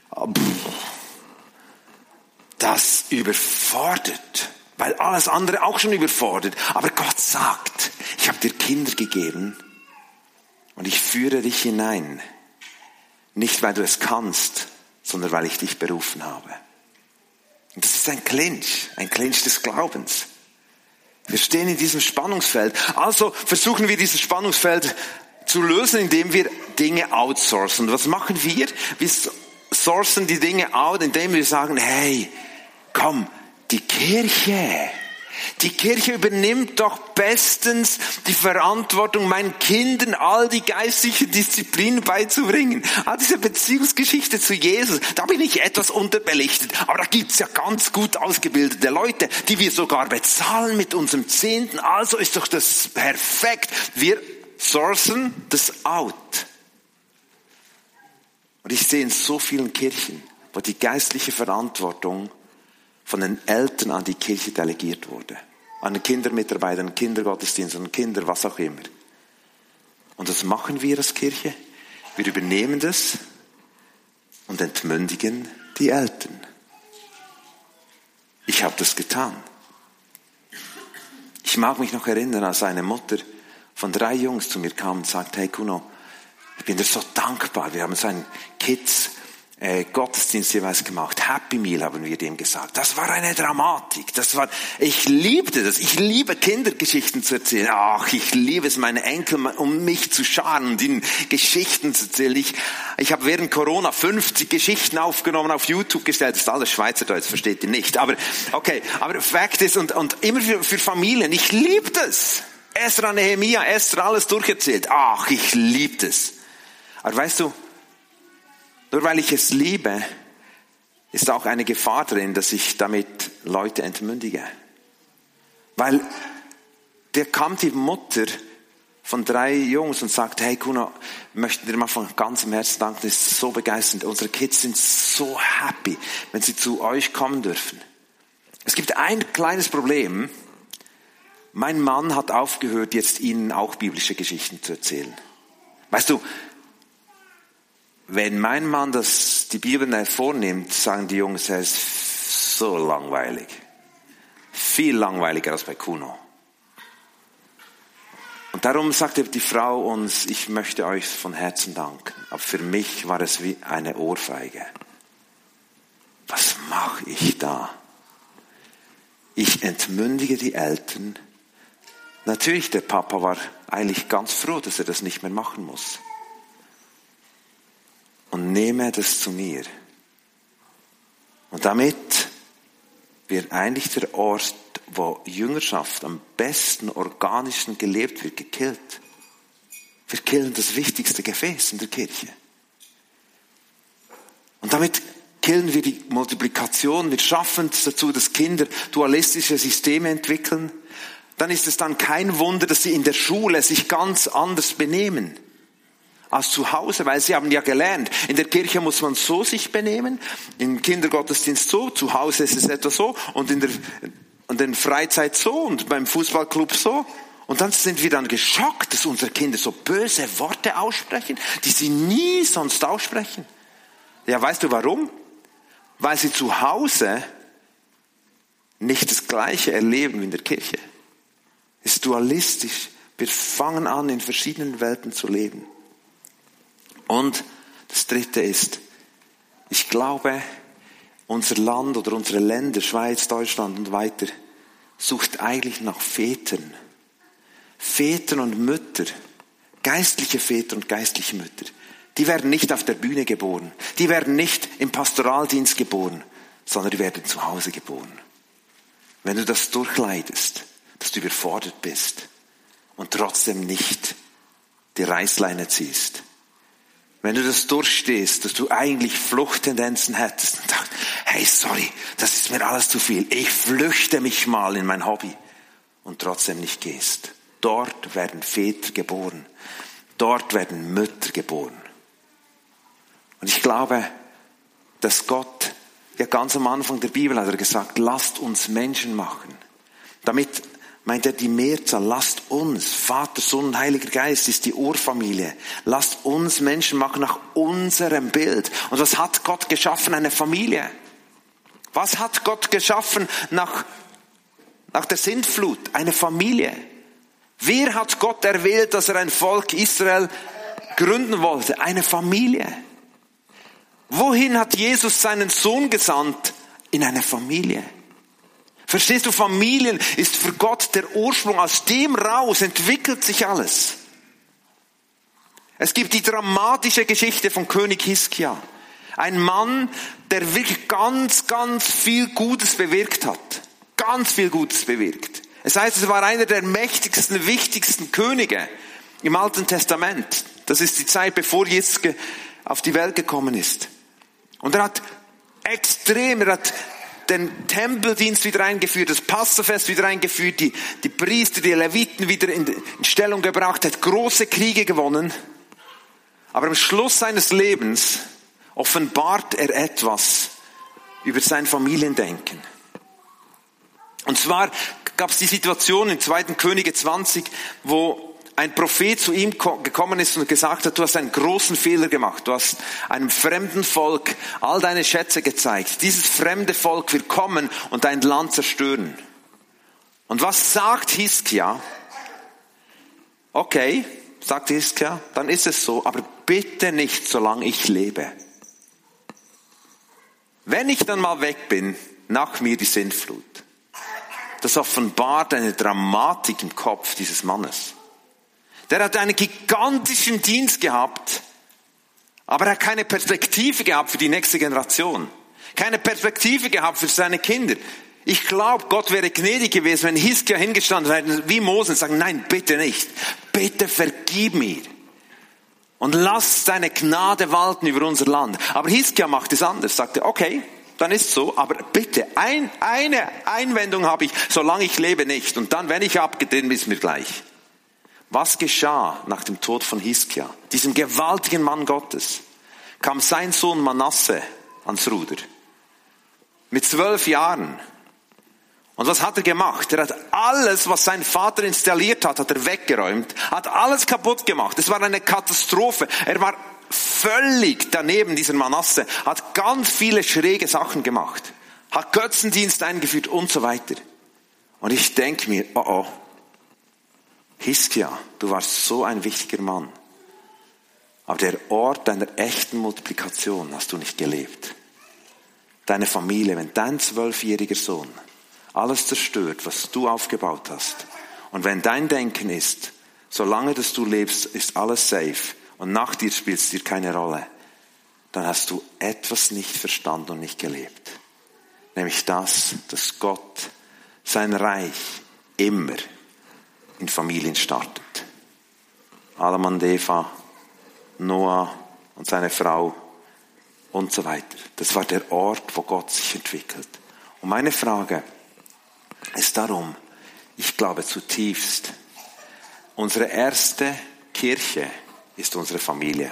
Das überfordert, weil alles andere auch schon überfordert. Aber Gott sagt, ich habe dir Kinder gegeben und ich führe dich hinein. Nicht, weil du es kannst, sondern weil ich dich berufen habe. Und das ist ein Clinch, ein Clinch des Glaubens. Wir stehen in diesem Spannungsfeld. Also versuchen wir dieses Spannungsfeld zu lösen, indem wir Dinge outsourcen. Was machen wir? Wir sourcen die Dinge out, indem wir sagen, hey, komm, die Kirche, die Kirche übernimmt doch bestens die Verantwortung, meinen Kindern all die geistlichen Disziplinen beizubringen. All diese Beziehungsgeschichte zu Jesus, da bin ich etwas unterbelichtet. Aber da gibt's ja ganz gut ausgebildete Leute, die wir sogar bezahlen mit unserem Zehnten. Also ist doch das perfekt. Wir sourcen das out. Und ich sehe in so vielen Kirchen, wo die geistliche Verantwortung von den Eltern an die Kirche delegiert wurde. An den Kindermitarbeiter, an den Kindergottesdienst, an den Kinder, was auch immer. Und das machen wir als Kirche. Wir übernehmen das und entmündigen die Eltern. Ich habe das getan. Ich mag mich noch erinnern, als eine Mutter von drei Jungs zu mir kam und sagte, hey Kuno, ich bin dir so dankbar. Wir haben so einen Kids äh, Gottesdienst jeweils gemacht. Happy Meal haben wir dem gesagt. Das war eine Dramatik. Das war, ich liebte das. Ich liebe Kindergeschichten zu erzählen. Ach, ich liebe es, meine Enkel um mich zu scharen und ihnen Geschichten zu erzählen. Ich, ich habe während Corona fünfzig Geschichten aufgenommen, auf YouTube gestellt. Das ist alles Schweizerdeutsch, versteht ihr nicht. Aber okay, aber Fakt ist, und, und immer für, für Familien, ich liebe das. Esra, Nehemia, Esther, alles durcherzählt. Ach, ich liebe das. Aber weißt du, nur weil ich es liebe, ist auch eine Gefahr drin, dass ich damit Leute entmündige. Weil der kam die Mutter von drei Jungs und sagt, hey Kuno, möchten dir mal von ganzem Herzen danken, das ist so begeisternd. Unsere Kids sind so happy, wenn sie zu euch kommen dürfen. Es gibt ein kleines Problem. Mein Mann hat aufgehört, jetzt ihnen auch biblische Geschichten zu erzählen. Weißt du, wenn mein Mann das, die Bibel hervornimmt, sagen die Jungs, er ist so langweilig. Viel langweiliger als bei Kuno. Und darum sagte die Frau uns, ich möchte euch von Herzen danken. Aber für mich war es wie eine Ohrfeige. Was mache ich da? Ich entmündige die Eltern. Natürlich, der Papa war eigentlich ganz froh, dass er das nicht mehr machen muss. Und nehme das zu mir. Und damit wird eigentlich der Ort, wo Jüngerschaft am besten, organischen gelebt wird, gekillt. Wir killen das wichtigste Gefäß in der Kirche. Und damit killen wir die Multiplikation. Wir schaffen es dazu, dass Kinder dualistische Systeme entwickeln. Dann ist es dann kein Wunder, dass sie in der Schule sich ganz anders benehmen als zu Hause, weil sie haben ja gelernt, in der Kirche muss man so sich benehmen, im Kindergottesdienst so, zu Hause ist es etwa so und in der, in der Freizeit so und beim Fußballclub so. Und dann sind wir dann geschockt, dass unsere Kinder so böse Worte aussprechen, die sie nie sonst aussprechen. Ja, weißt du warum? Weil sie zu Hause nicht das Gleiche erleben wie in der Kirche. Es ist dualistisch. Wir fangen an, in verschiedenen Welten zu leben. Und das Dritte ist, ich glaube, unser Land oder unsere Länder, Schweiz, Deutschland und weiter, sucht eigentlich nach Vätern. Väter und Mütter, geistliche Väter und geistliche Mütter, die werden nicht auf der Bühne geboren, die werden nicht im Pastoraldienst geboren, sondern die werden zu Hause geboren. Wenn du das durchleidest, dass du überfordert bist und trotzdem nicht die Reißleine ziehst, wenn du das durchstehst, dass du eigentlich Fluchttendenzen hättest und sagst, hey, sorry, das ist mir alles zu viel. Ich flüchte mich mal in mein Hobby und trotzdem nicht gehst. Dort werden Väter geboren. Dort werden Mütter geboren. Und ich glaube, dass Gott, ja ganz am Anfang der Bibel hat er gesagt, lasst uns Menschen machen. Damit meint er die Mehrzahl, lasst uns, Vater, Sohn und Heiliger Geist ist die Urfamilie. Lasst uns Menschen machen nach unserem Bild. Und was hat Gott geschaffen? Eine Familie. Was hat Gott geschaffen nach, nach der Sintflut? Eine Familie. Wer hat Gott erwählt, dass er ein Volk Israel gründen wollte? Eine Familie. Wohin hat Jesus seinen Sohn gesandt? In eine Familie. Verstehst du, Familien ist für Gott der Ursprung. Aus dem raus entwickelt sich alles. Es gibt die dramatische Geschichte von König Hiskia. Ein Mann, der wirklich ganz, ganz viel Gutes bewirkt hat. Ganz viel Gutes bewirkt. Es heißt, es war einer der mächtigsten, wichtigsten Könige im Alten Testament. Das ist die Zeit, bevor Jesus auf die Welt gekommen ist. Und er hat extrem, er hat den Tempeldienst wieder eingeführt, das Passafest wieder eingeführt, die, die Priester, die Leviten wieder in, in Stellung gebracht, hat große Kriege gewonnen. Aber am Schluss seines Lebens offenbart er etwas über sein Familiendenken. Und zwar gab es die Situation in zweiten Könige zwanzig, wo ein Prophet zu ihm gekommen ist und gesagt hat, du hast einen großen Fehler gemacht. Du hast einem fremden Volk all deine Schätze gezeigt. Dieses fremde Volk wird kommen und dein Land zerstören. Und was sagt Hiskia? Okay, sagt Hiskia, dann ist es so, aber bitte nicht, solange ich lebe. Wenn ich dann mal weg bin, nach mir die Sintflut. Das offenbart eine Dramatik im Kopf dieses Mannes. Der hat einen gigantischen Dienst gehabt, aber er hat keine Perspektive gehabt für die nächste Generation. Keine Perspektive gehabt für seine Kinder. Ich glaube, Gott wäre gnädig gewesen, wenn Hiskia hingestanden wäre, wie Mose, und sagen, nein, bitte nicht. Bitte vergib mir. Und lass deine Gnade walten über unser Land. Aber Hiskia macht es anders, sagte, okay, dann ist so, aber bitte, ein, eine Einwendung habe ich, solange ich lebe nicht. Und dann, wenn ich abgetreten bin, ist mir gleich. Was geschah nach dem Tod von Hiskia, diesem gewaltigen Mann Gottes? Kam sein Sohn Manasse ans Ruder. Mit zwölf Jahren. Und was hat er gemacht? Er hat alles, was sein Vater installiert hat, hat er weggeräumt, hat alles kaputt gemacht. Es war eine Katastrophe. Er war völlig daneben, dieser Manasse, hat ganz viele schräge Sachen gemacht, hat Götzendienst eingeführt und so weiter. Und ich denke mir, oh oh, Hiskia, du warst so ein wichtiger Mann. Aber der Ort deiner echten Multiplikation hast du nicht gelebt. Deine Familie, wenn dein zwölfjähriger Sohn alles zerstört, was du aufgebaut hast, und wenn dein Denken ist, solange dass du lebst, ist alles safe und nach dir spielt es dir keine Rolle, dann hast du etwas nicht verstanden und nicht gelebt. Nämlich das, dass Gott sein Reich immer in Familien startet. Adam und Eva, Noah und seine Frau und so weiter. Das war der Ort, wo Gott sich entwickelt. Und meine Frage ist darum, ich glaube zutiefst, unsere erste Kirche ist unsere Familie.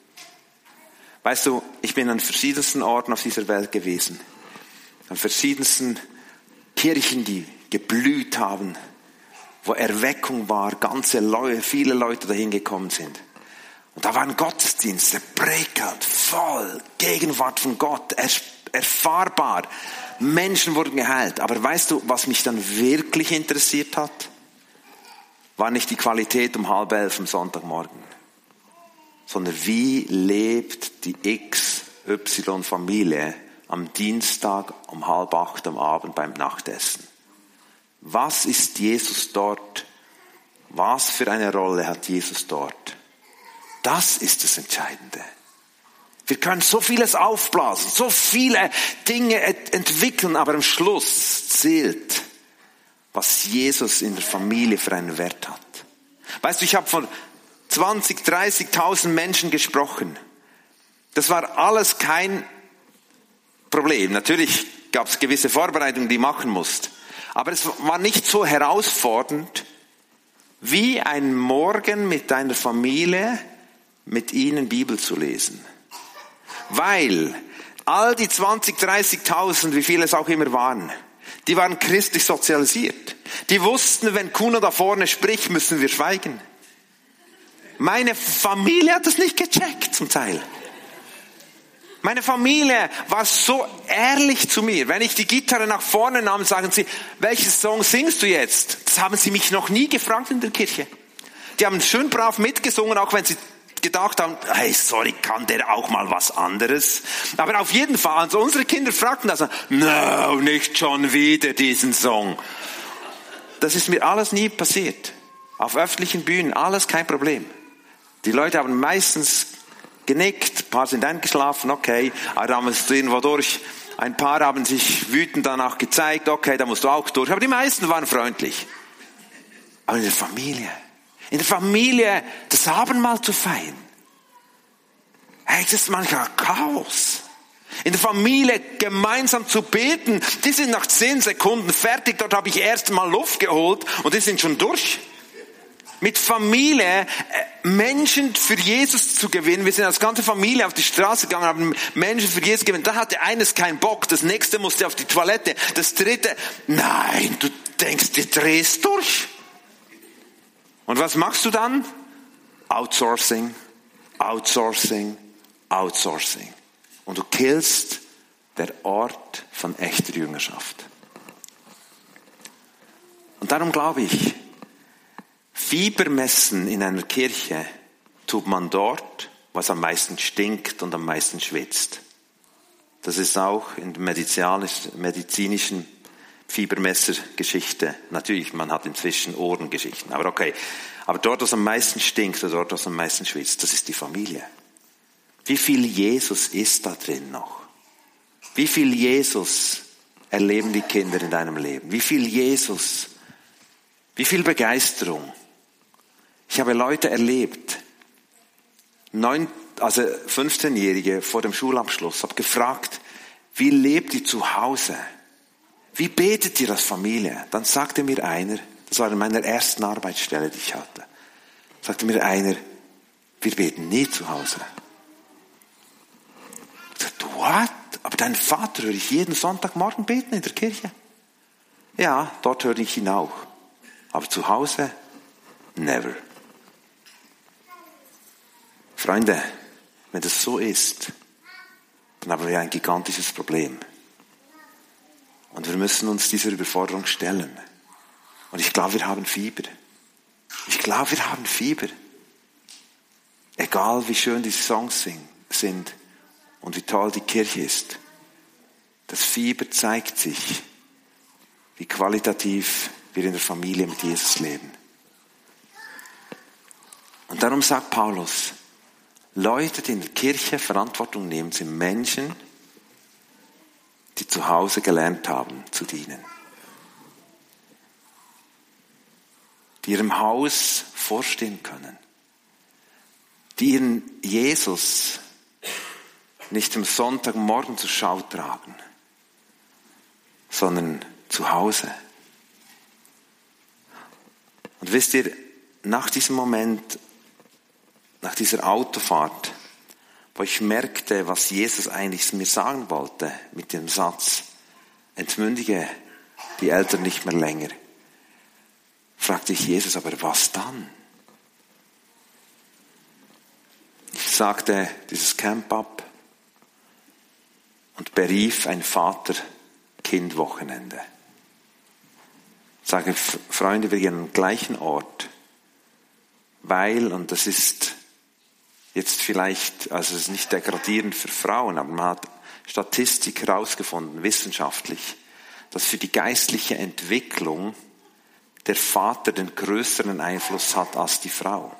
Weißt du, ich bin an verschiedensten Orten auf dieser Welt gewesen, an verschiedensten Kirchen, die geblüht haben, wo Erweckung war, ganze Leute, viele Leute dahin gekommen sind. Und da waren Gottesdienste, prickelnd, voll, Gegenwart von Gott, erfahrbar. Menschen wurden geheilt. Aber weißt du, was mich dann wirklich interessiert hat? War nicht die Qualität um halb elf am Sonntagmorgen, sondern wie lebt die X Y-Familie am Dienstag um halb acht am Abend beim Nachtessen? Was ist Jesus dort? Was für eine Rolle hat Jesus dort? Das ist das Entscheidende. Wir können so vieles aufblasen, so viele Dinge entwickeln, aber am Schluss zählt, was Jesus in der Familie für einen Wert hat. Weißt du, ich habe von zwanzig, dreißigtausend Menschen gesprochen. Das war alles kein Problem. Natürlich gab es gewisse Vorbereitungen, die machen musst. Aber es war nicht so herausfordernd, wie ein Morgen mit deiner Familie, mit ihnen Bibel zu lesen. Weil all die zwanzig, dreißigtausend, wie viele es auch immer waren, die waren christlich sozialisiert. Die wussten, wenn Kuno da vorne spricht, müssen wir schweigen. Meine Familie hat das nicht gecheckt zum Teil. Meine Familie war so ehrlich zu mir. Wenn ich die Gitarre nach vorne nahm, sagen sie, welchen Song singst du jetzt? Das haben sie mich noch nie gefragt in der Kirche. Die haben schön brav mitgesungen, auch wenn sie gedacht haben, hey, sorry, kann der auch mal was anderes? Aber auf jeden Fall, also unsere Kinder fragten das, no, nicht schon wieder diesen Song. Das ist mir alles nie passiert. Auf öffentlichen Bühnen, alles kein Problem. Die Leute haben meistens genickt, ein paar sind eingeschlafen, okay, aber da musst du irgendwo durch. Ein paar haben sich wütend danach gezeigt, okay, da musst du auch durch. Aber die meisten waren freundlich. Aber in der Familie, in der Familie das Abendmahl zu feiern, hey, das ist manchmal Chaos. In der Familie gemeinsam zu beten, die sind nach zehn Sekunden fertig, dort habe ich erst mal Luft geholt und die sind schon durch. Mit Familie Menschen für Jesus zu gewinnen. Wir sind als ganze Familie auf die Straße gegangen, haben Menschen für Jesus gewinnen. Da hatte eines keinen Bock, das nächste musste auf die Toilette, das dritte, nein, du denkst, du drehst durch. Und was machst du dann? Outsourcing, Outsourcing, Outsourcing. Und du killst der Ort von echter Jüngerschaft. Und darum glaube ich, Fiebermessen in einer Kirche tut man dort, was am meisten stinkt und am meisten schwitzt. Das ist auch in der medizinischen Fiebermessergeschichte. Natürlich, man hat inzwischen Ohrengeschichten, aber okay. Aber dort, was am meisten stinkt oder dort, was am meisten schwitzt, das ist die Familie. Wie viel Jesus ist da drin noch? Wie viel Jesus erleben die Kinder in deinem Leben? Wie viel Jesus? Wie viel Begeisterung? Ich habe Leute erlebt, neun, also fünfzehnjährige vor dem Schulabschluss, habe gefragt, wie lebt ihr zu Hause? Wie betet ihr als Familie? Dann sagte mir einer, das war in meiner ersten Arbeitsstelle, die ich hatte, sagte mir einer, wir beten nie zu Hause. Ich sagte, what? Aber deinen Vater höre ich jeden Sonntagmorgen beten in der Kirche. Ja, dort höre ich ihn auch. Aber zu Hause, never. Freunde, wenn das so ist, dann haben wir ein gigantisches Problem. Und wir müssen uns dieser Überforderung stellen. Und ich glaube, wir haben Fieber. Ich glaube, wir haben Fieber. Egal wie schön die Songs sind und wie toll die Kirche ist. Das Fieber zeigt sich, wie qualitativ wir in der Familie mit Jesus leben. Und darum sagt Paulus, Leute, die in der Kirche Verantwortung nehmen, sind Menschen, die zu Hause gelernt haben zu dienen. Die ihrem Haus vorstehen können. Die ihren Jesus nicht am Sonntagmorgen zur Schau tragen, sondern zu Hause. Und wisst ihr, nach diesem Moment, nach dieser Autofahrt, wo ich merkte, was Jesus eigentlich mir sagen wollte mit dem Satz, entmündige die Eltern nicht mehr länger, fragte ich Jesus, aber was dann? Ich sagte dieses Camp ab und berief ein Vater-Kind-Wochenende. Ich sage, Freunde, wir gehen an den gleichen Ort, weil, und das ist jetzt vielleicht, also es ist nicht degradierend für Frauen, aber man hat Statistik herausgefunden, wissenschaftlich, dass für die geistliche Entwicklung der Vater den größeren Einfluss hat als die Frau.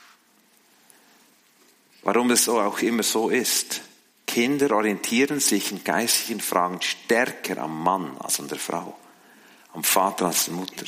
Warum es auch immer so ist. Kinder orientieren sich in geistlichen Fragen stärker am Mann als an der Frau, am Vater als der Mutter.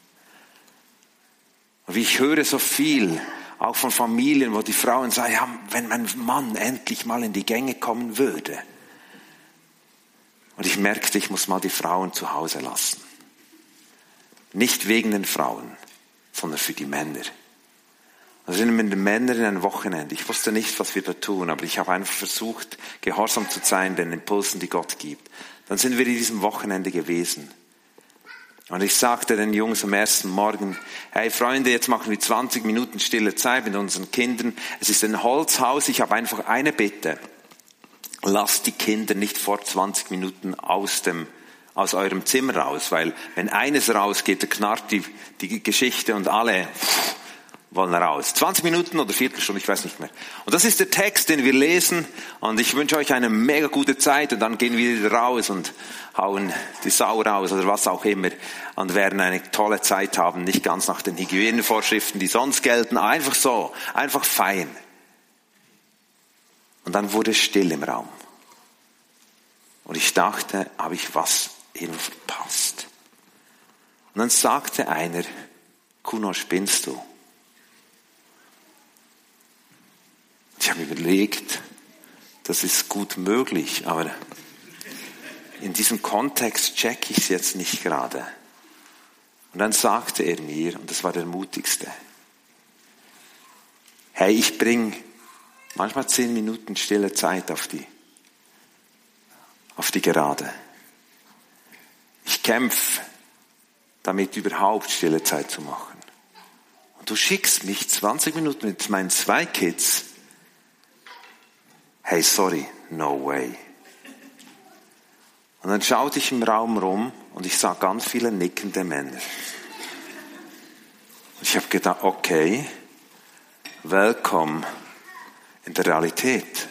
Und ich höre so viel, auch von Familien, wo die Frauen sagen, ja, wenn mein Mann endlich mal in die Gänge kommen würde. Und ich merkte, ich muss mal die Frauen zu Hause lassen. Nicht wegen den Frauen, sondern für die Männer. Also sind wir mit den Männern in ein Wochenende. Ich wusste nicht, was wir da tun, aber ich habe einfach versucht, gehorsam zu sein, den Impulsen, die Gott gibt. Dann sind wir in diesem Wochenende gewesen. Und ich sagte den Jungs am ersten Morgen, hey Freunde, jetzt machen wir zwanzig Minuten stille Zeit mit unseren Kindern. Es ist ein Holzhaus, ich habe einfach eine Bitte. Lasst die Kinder nicht vor zwanzig Minuten aus dem, aus eurem Zimmer raus, weil wenn eines rausgeht, dann knarrt die, die Geschichte und alle wollen raus. zwanzig Minuten oder Viertelstunde, ich weiß nicht mehr. Und das ist der Text, den wir lesen. Und ich wünsche euch eine mega gute Zeit. Und dann gehen wir wieder raus und hauen die Sau raus oder was auch immer. Und werden eine tolle Zeit haben. Nicht ganz nach den Hygienevorschriften, die sonst gelten. Einfach so. Einfach fein. Und dann wurde es still im Raum. Und ich dachte, habe ich was eben verpasst? Und dann sagte einer, Kuno, spinnst du? Ich habe überlegt, das ist gut möglich, aber in diesem Kontext checke ich es jetzt nicht gerade. Und dann sagte er mir, und das war der mutigste, hey, ich bringe manchmal zehn Minuten stille Zeit auf die, auf die Gerade. Ich kämpfe damit, überhaupt stille Zeit zu machen. Und du schickst mich zwanzig Minuten mit meinen zwei Kids. Hey, sorry, no way. Und dann schaute ich im Raum rum und ich sah ganz viele nickende Männer. Und ich habe gedacht, okay, willkommen in der Realität.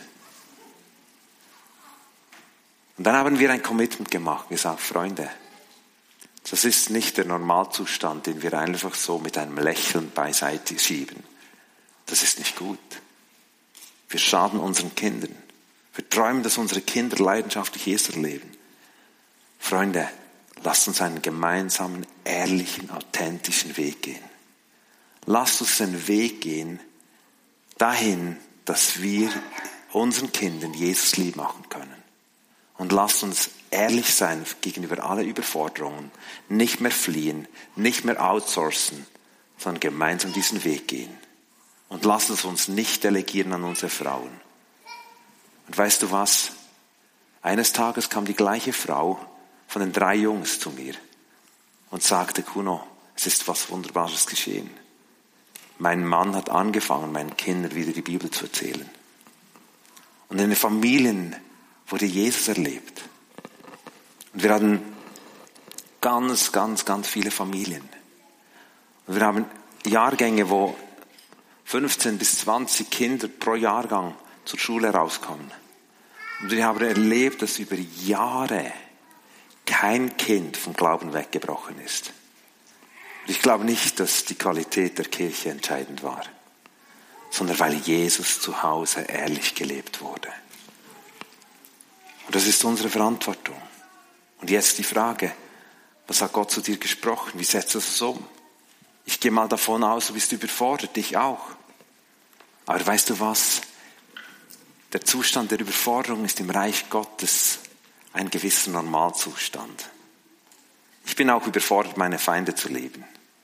Und dann haben wir ein Commitment gemacht, gesagt, Freunde, das ist nicht der Normalzustand, den wir einfach so mit einem Lächeln beiseite schieben. Das ist nicht gut. Wir schaden unseren Kindern. Wir träumen, dass unsere Kinder leidenschaftlich Jesus erleben. Freunde, lasst uns einen gemeinsamen, ehrlichen, authentischen Weg gehen. Lasst uns den Weg gehen, dahin, dass wir unseren Kindern Jesus lieb machen können. Und lasst uns ehrlich sein gegenüber aller Überforderungen, nicht mehr fliehen, nicht mehr outsourcen, sondern gemeinsam diesen Weg gehen. Und lasst es uns nicht delegieren an unsere Frauen. Und weißt du was? Eines Tages kam die gleiche Frau von den drei Jungs zu mir und sagte, Kuno, es ist was Wunderbares geschehen. Mein Mann hat angefangen, meinen Kindern wieder die Bibel zu erzählen. Und in den Familien wurde Jesus erlebt. Und wir hatten ganz, ganz, ganz viele Familien. Und wir haben Jahrgänge, wo fünfzehn bis zwanzig Kinder pro Jahrgang zur Schule rauskommen. Und wir haben erlebt, dass über Jahre kein Kind vom Glauben weggebrochen ist. Und ich glaube nicht, dass die Qualität der Kirche entscheidend war, sondern weil Jesus zu Hause ehrlich gelebt wurde. Und das ist unsere Verantwortung. Und jetzt die Frage, was hat Gott zu dir gesprochen? Wie setzt du das um? Ich gehe mal davon aus, du bist überfordert, ich auch. Aber weißt du was? Der Zustand der Überforderung ist im Reich Gottes ein gewisser Normalzustand. Ich bin auch überfordert, meine Feinde zu lieben.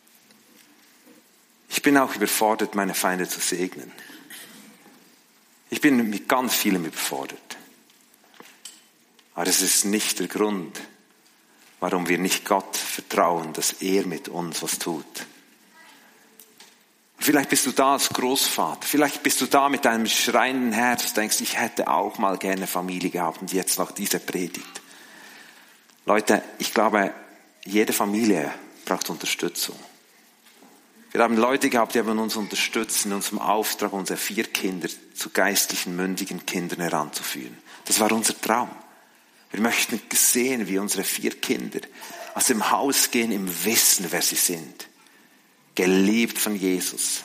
Ich bin auch überfordert, meine Feinde zu segnen. Ich bin mit ganz vielem überfordert. Aber das ist nicht der Grund, warum wir nicht Gott vertrauen, dass er mit uns was tut. Vielleicht bist du da als Großvater, vielleicht bist du da mit deinem schreienden Herz und denkst, ich hätte auch mal gerne Familie gehabt und jetzt noch diese Predigt. Leute, ich glaube, jede Familie braucht Unterstützung. Wir haben Leute gehabt, die haben uns unterstützt in unserem Auftrag, unsere vier Kinder zu geistlichen, mündigen Kindern heranzuführen. Das war unser Traum. Wir möchten sehen, wie unsere vier Kinder aus dem Haus gehen im Wissen, wer sie sind. Geliebt von Jesus.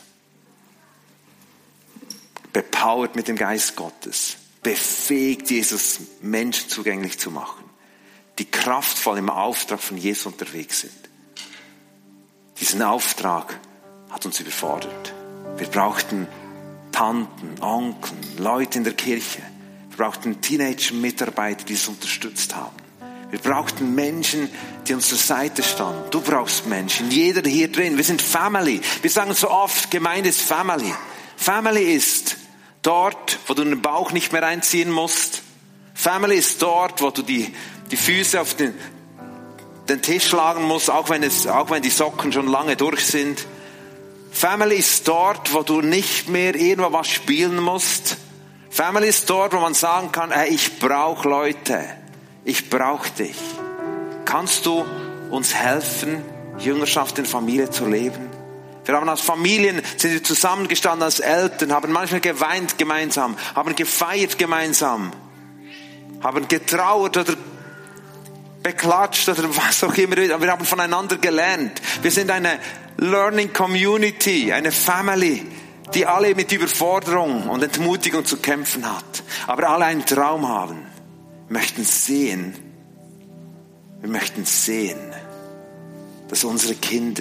Bepowert mit dem Geist Gottes. Befähigt, Jesus Menschen zugänglich zu machen. Die kraftvoll im Auftrag von Jesus unterwegs sind. Diesen Auftrag hat uns überfordert. Wir brauchten Tanten, Onkel, Leute in der Kirche. Wir brauchten Teenager-Mitarbeiter, die es unterstützt haben. Wir brauchten Menschen, die uns zur Seite standen. Du brauchst Menschen, jeder hier drin. Wir sind Family. Wir sagen so oft, Gemeinde ist Family. Family ist dort, wo du den Bauch nicht mehr einziehen musst. Family ist dort, wo du die, die Füße auf den, den Tisch schlagen musst, auch wenn, es, auch wenn die Socken schon lange durch sind. Family ist dort, wo du nicht mehr irgendwo was spielen musst. Family ist dort, wo man sagen kann, hey, ich brauche Leute. Ich brauche dich. Kannst du uns helfen, Jüngerschaft in Familie zu leben? Wir haben als Familien, sind wir zusammengestanden als Eltern, haben manchmal geweint gemeinsam, haben gefeiert gemeinsam, haben getrauert oder beklatscht oder was auch immer. Wir haben voneinander gelernt. Wir sind eine Learning Community, eine Family, die alle mit Überforderung und Entmutigung zu kämpfen hat, aber alle einen Traum haben. Wir möchten sehen, wir möchten sehen, dass unsere Kinder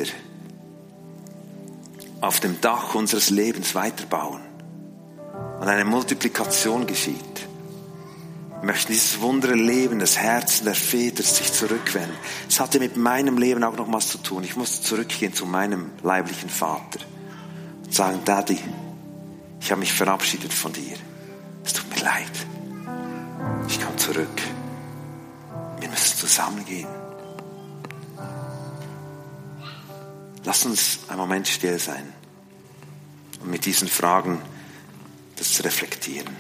auf dem Dach unseres Lebens weiterbauen und eine Multiplikation geschieht. Wir möchten dieses Wunderleben, das Herzen der Väter sich zurückwenden. Es hatte mit meinem Leben auch noch was zu tun. Ich musste zurückgehen zu meinem leiblichen Vater und sagen, Daddy, ich habe mich verabschiedet von dir. Es tut mir leid. Ich komme zurück. Wir müssen zusammengehen. Lass uns einen Moment still sein und mit diesen Fragen das reflektieren.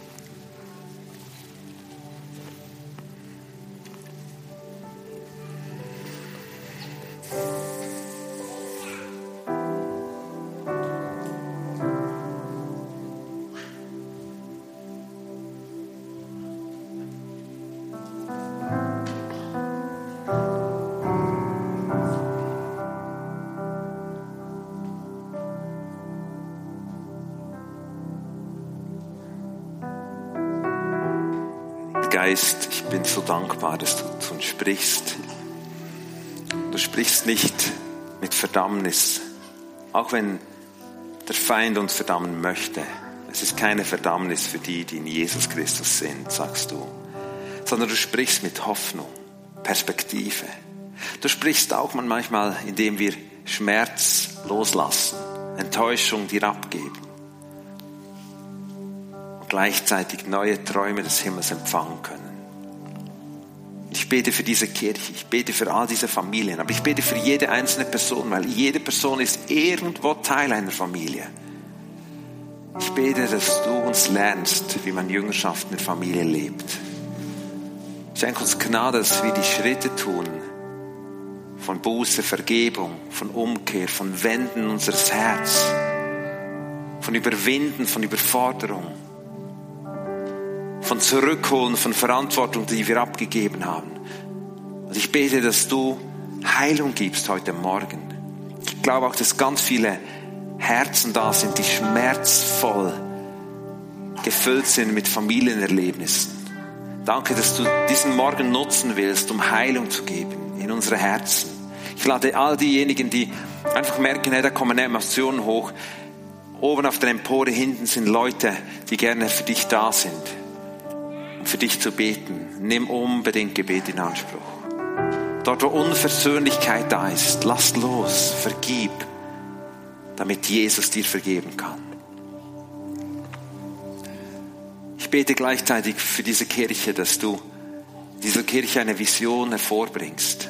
Geist, ich bin so dankbar, dass du zu uns sprichst. Du sprichst nicht mit Verdammnis, auch wenn der Feind uns verdammen möchte. Es ist keine Verdammnis für die, die in Jesus Christus sind, sagst du, sondern du sprichst mit Hoffnung, Perspektive. Du sprichst auch manchmal, indem wir Schmerz loslassen, Enttäuschung dir abgeben und gleichzeitig neue Träume des Himmels empfangen können. Ich bete für diese Kirche, ich bete für all diese Familien, aber ich bete für jede einzelne Person, weil jede Person ist irgendwo Teil einer Familie. Ich bete, dass du uns lernst, wie man Jüngerschaft in der Familie lebt. Schenk uns Gnade, dass wir die Schritte tun von Buße, Vergebung, von Umkehr, von Wenden unseres Herzens, von Überwinden, von Überforderung, von Zurückholen, von Verantwortung, die wir abgegeben haben. Und ich bete, dass du Heilung gibst heute Morgen. Ich glaube auch, dass ganz viele Herzen da sind, die schmerzvoll gefüllt sind mit Familienerlebnissen. Danke, dass du diesen Morgen nutzen willst, um Heilung zu geben in unsere Herzen. Ich lade all diejenigen, die einfach merken, hey, da kommen Emotionen hoch. Oben auf der Empore hinten sind Leute, die gerne für dich da sind, um für dich zu beten. Nimm unbedingt Gebet in Anspruch. Dort, wo Unversöhnlichkeit da ist, lass los, vergib, damit Jesus dir vergeben kann. Ich bete gleichzeitig für diese Kirche, dass du dieser Kirche eine Vision hervorbringst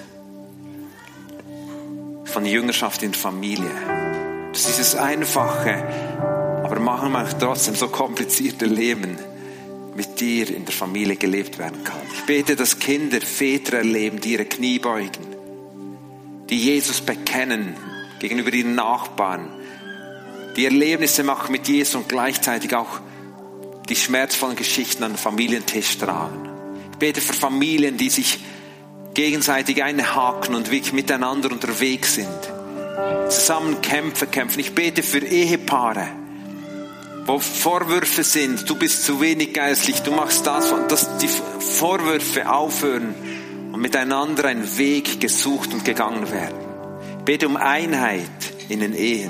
von Jüngerschaft in Familie. Dass dieses einfache, aber manchmal trotzdem so komplizierte Leben mit dir in der Familie gelebt werden kann. Ich bete, dass Kinder Väter erleben, die ihre Knie beugen, die Jesus bekennen gegenüber ihren Nachbarn, die Erlebnisse machen mit Jesus und gleichzeitig auch die schmerzvollen Geschichten an den Familientisch tragen. Ich bete für Familien, die sich gegenseitig einhaken und wirklich miteinander unterwegs sind, zusammen Kämpfe kämpfen. Ich bete für Ehepaare, wo Vorwürfe sind, du bist zu wenig geistlich, du machst das, dass die Vorwürfe aufhören und miteinander ein Weg gesucht und gegangen werden. Ich bete um Einheit in den Ehen.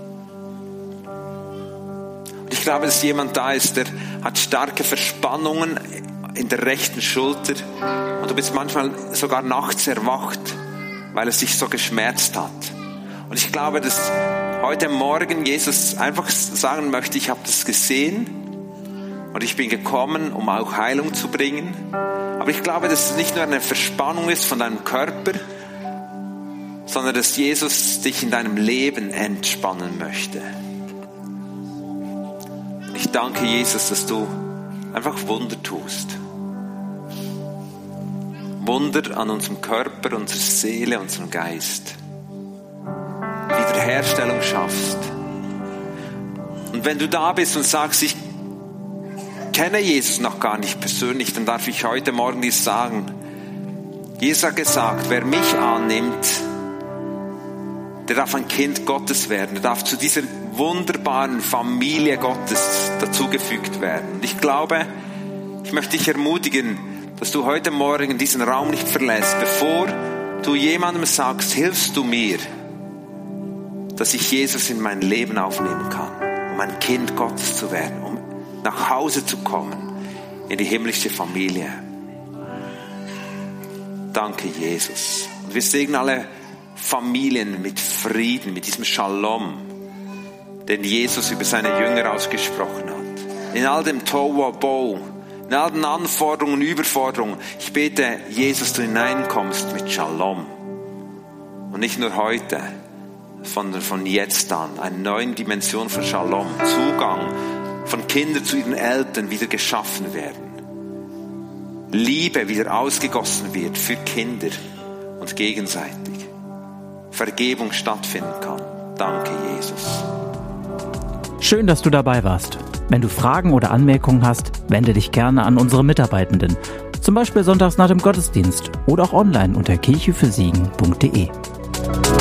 Und ich glaube, dass jemand da ist, der hat starke Verspannungen in der rechten Schulter und du bist manchmal sogar nachts erwacht, weil es dich so geschmerzt hat. Und ich glaube, dass heute Morgen Jesus einfach sagen möchte, ich habe das gesehen und ich bin gekommen, um auch Heilung zu bringen. Aber ich glaube, dass es nicht nur eine Verspannung ist von deinem Körper, sondern dass Jesus dich in deinem Leben entspannen möchte. Ich danke Jesus, dass du einfach Wunder tust. Wunder an unserem Körper, unserer Seele, unserem Geist. Wiederherstellung schaffst. Und wenn du da bist und sagst, ich kenne Jesus noch gar nicht persönlich, dann darf ich heute Morgen dir sagen, Jesus hat gesagt, wer mich annimmt, der darf ein Kind Gottes werden, der darf zu dieser wunderbaren Familie Gottes dazugefügt werden. Und ich glaube, ich möchte dich ermutigen, dass du heute Morgen diesen Raum nicht verlässt, bevor du jemandem sagst, hilfst du mir, dass ich Jesus in mein Leben aufnehmen kann, um ein Kind Gottes zu werden, um nach Hause zu kommen, in die himmlische Familie. Danke, Jesus. Und wir segnen alle Familien mit Frieden, mit diesem Shalom, den Jesus über seine Jünger ausgesprochen hat. In all dem Tohuwabohu, in all den Anforderungen und Überforderungen. Ich bete, Jesus, du hineinkommst mit Shalom. Und nicht nur heute, sondern von jetzt an. Eine neue Dimension von Shalom. Zugang von Kindern zu ihren Eltern wieder geschaffen werden. Liebe wieder ausgegossen wird für Kinder und gegenseitig. Vergebung stattfinden kann. Danke, Jesus. Schön, dass du dabei warst. Wenn du Fragen oder Anmerkungen hast, wende dich gerne an unsere Mitarbeitenden. Zum Beispiel sonntags nach dem Gottesdienst oder auch online unter kirche für siegen punkt de.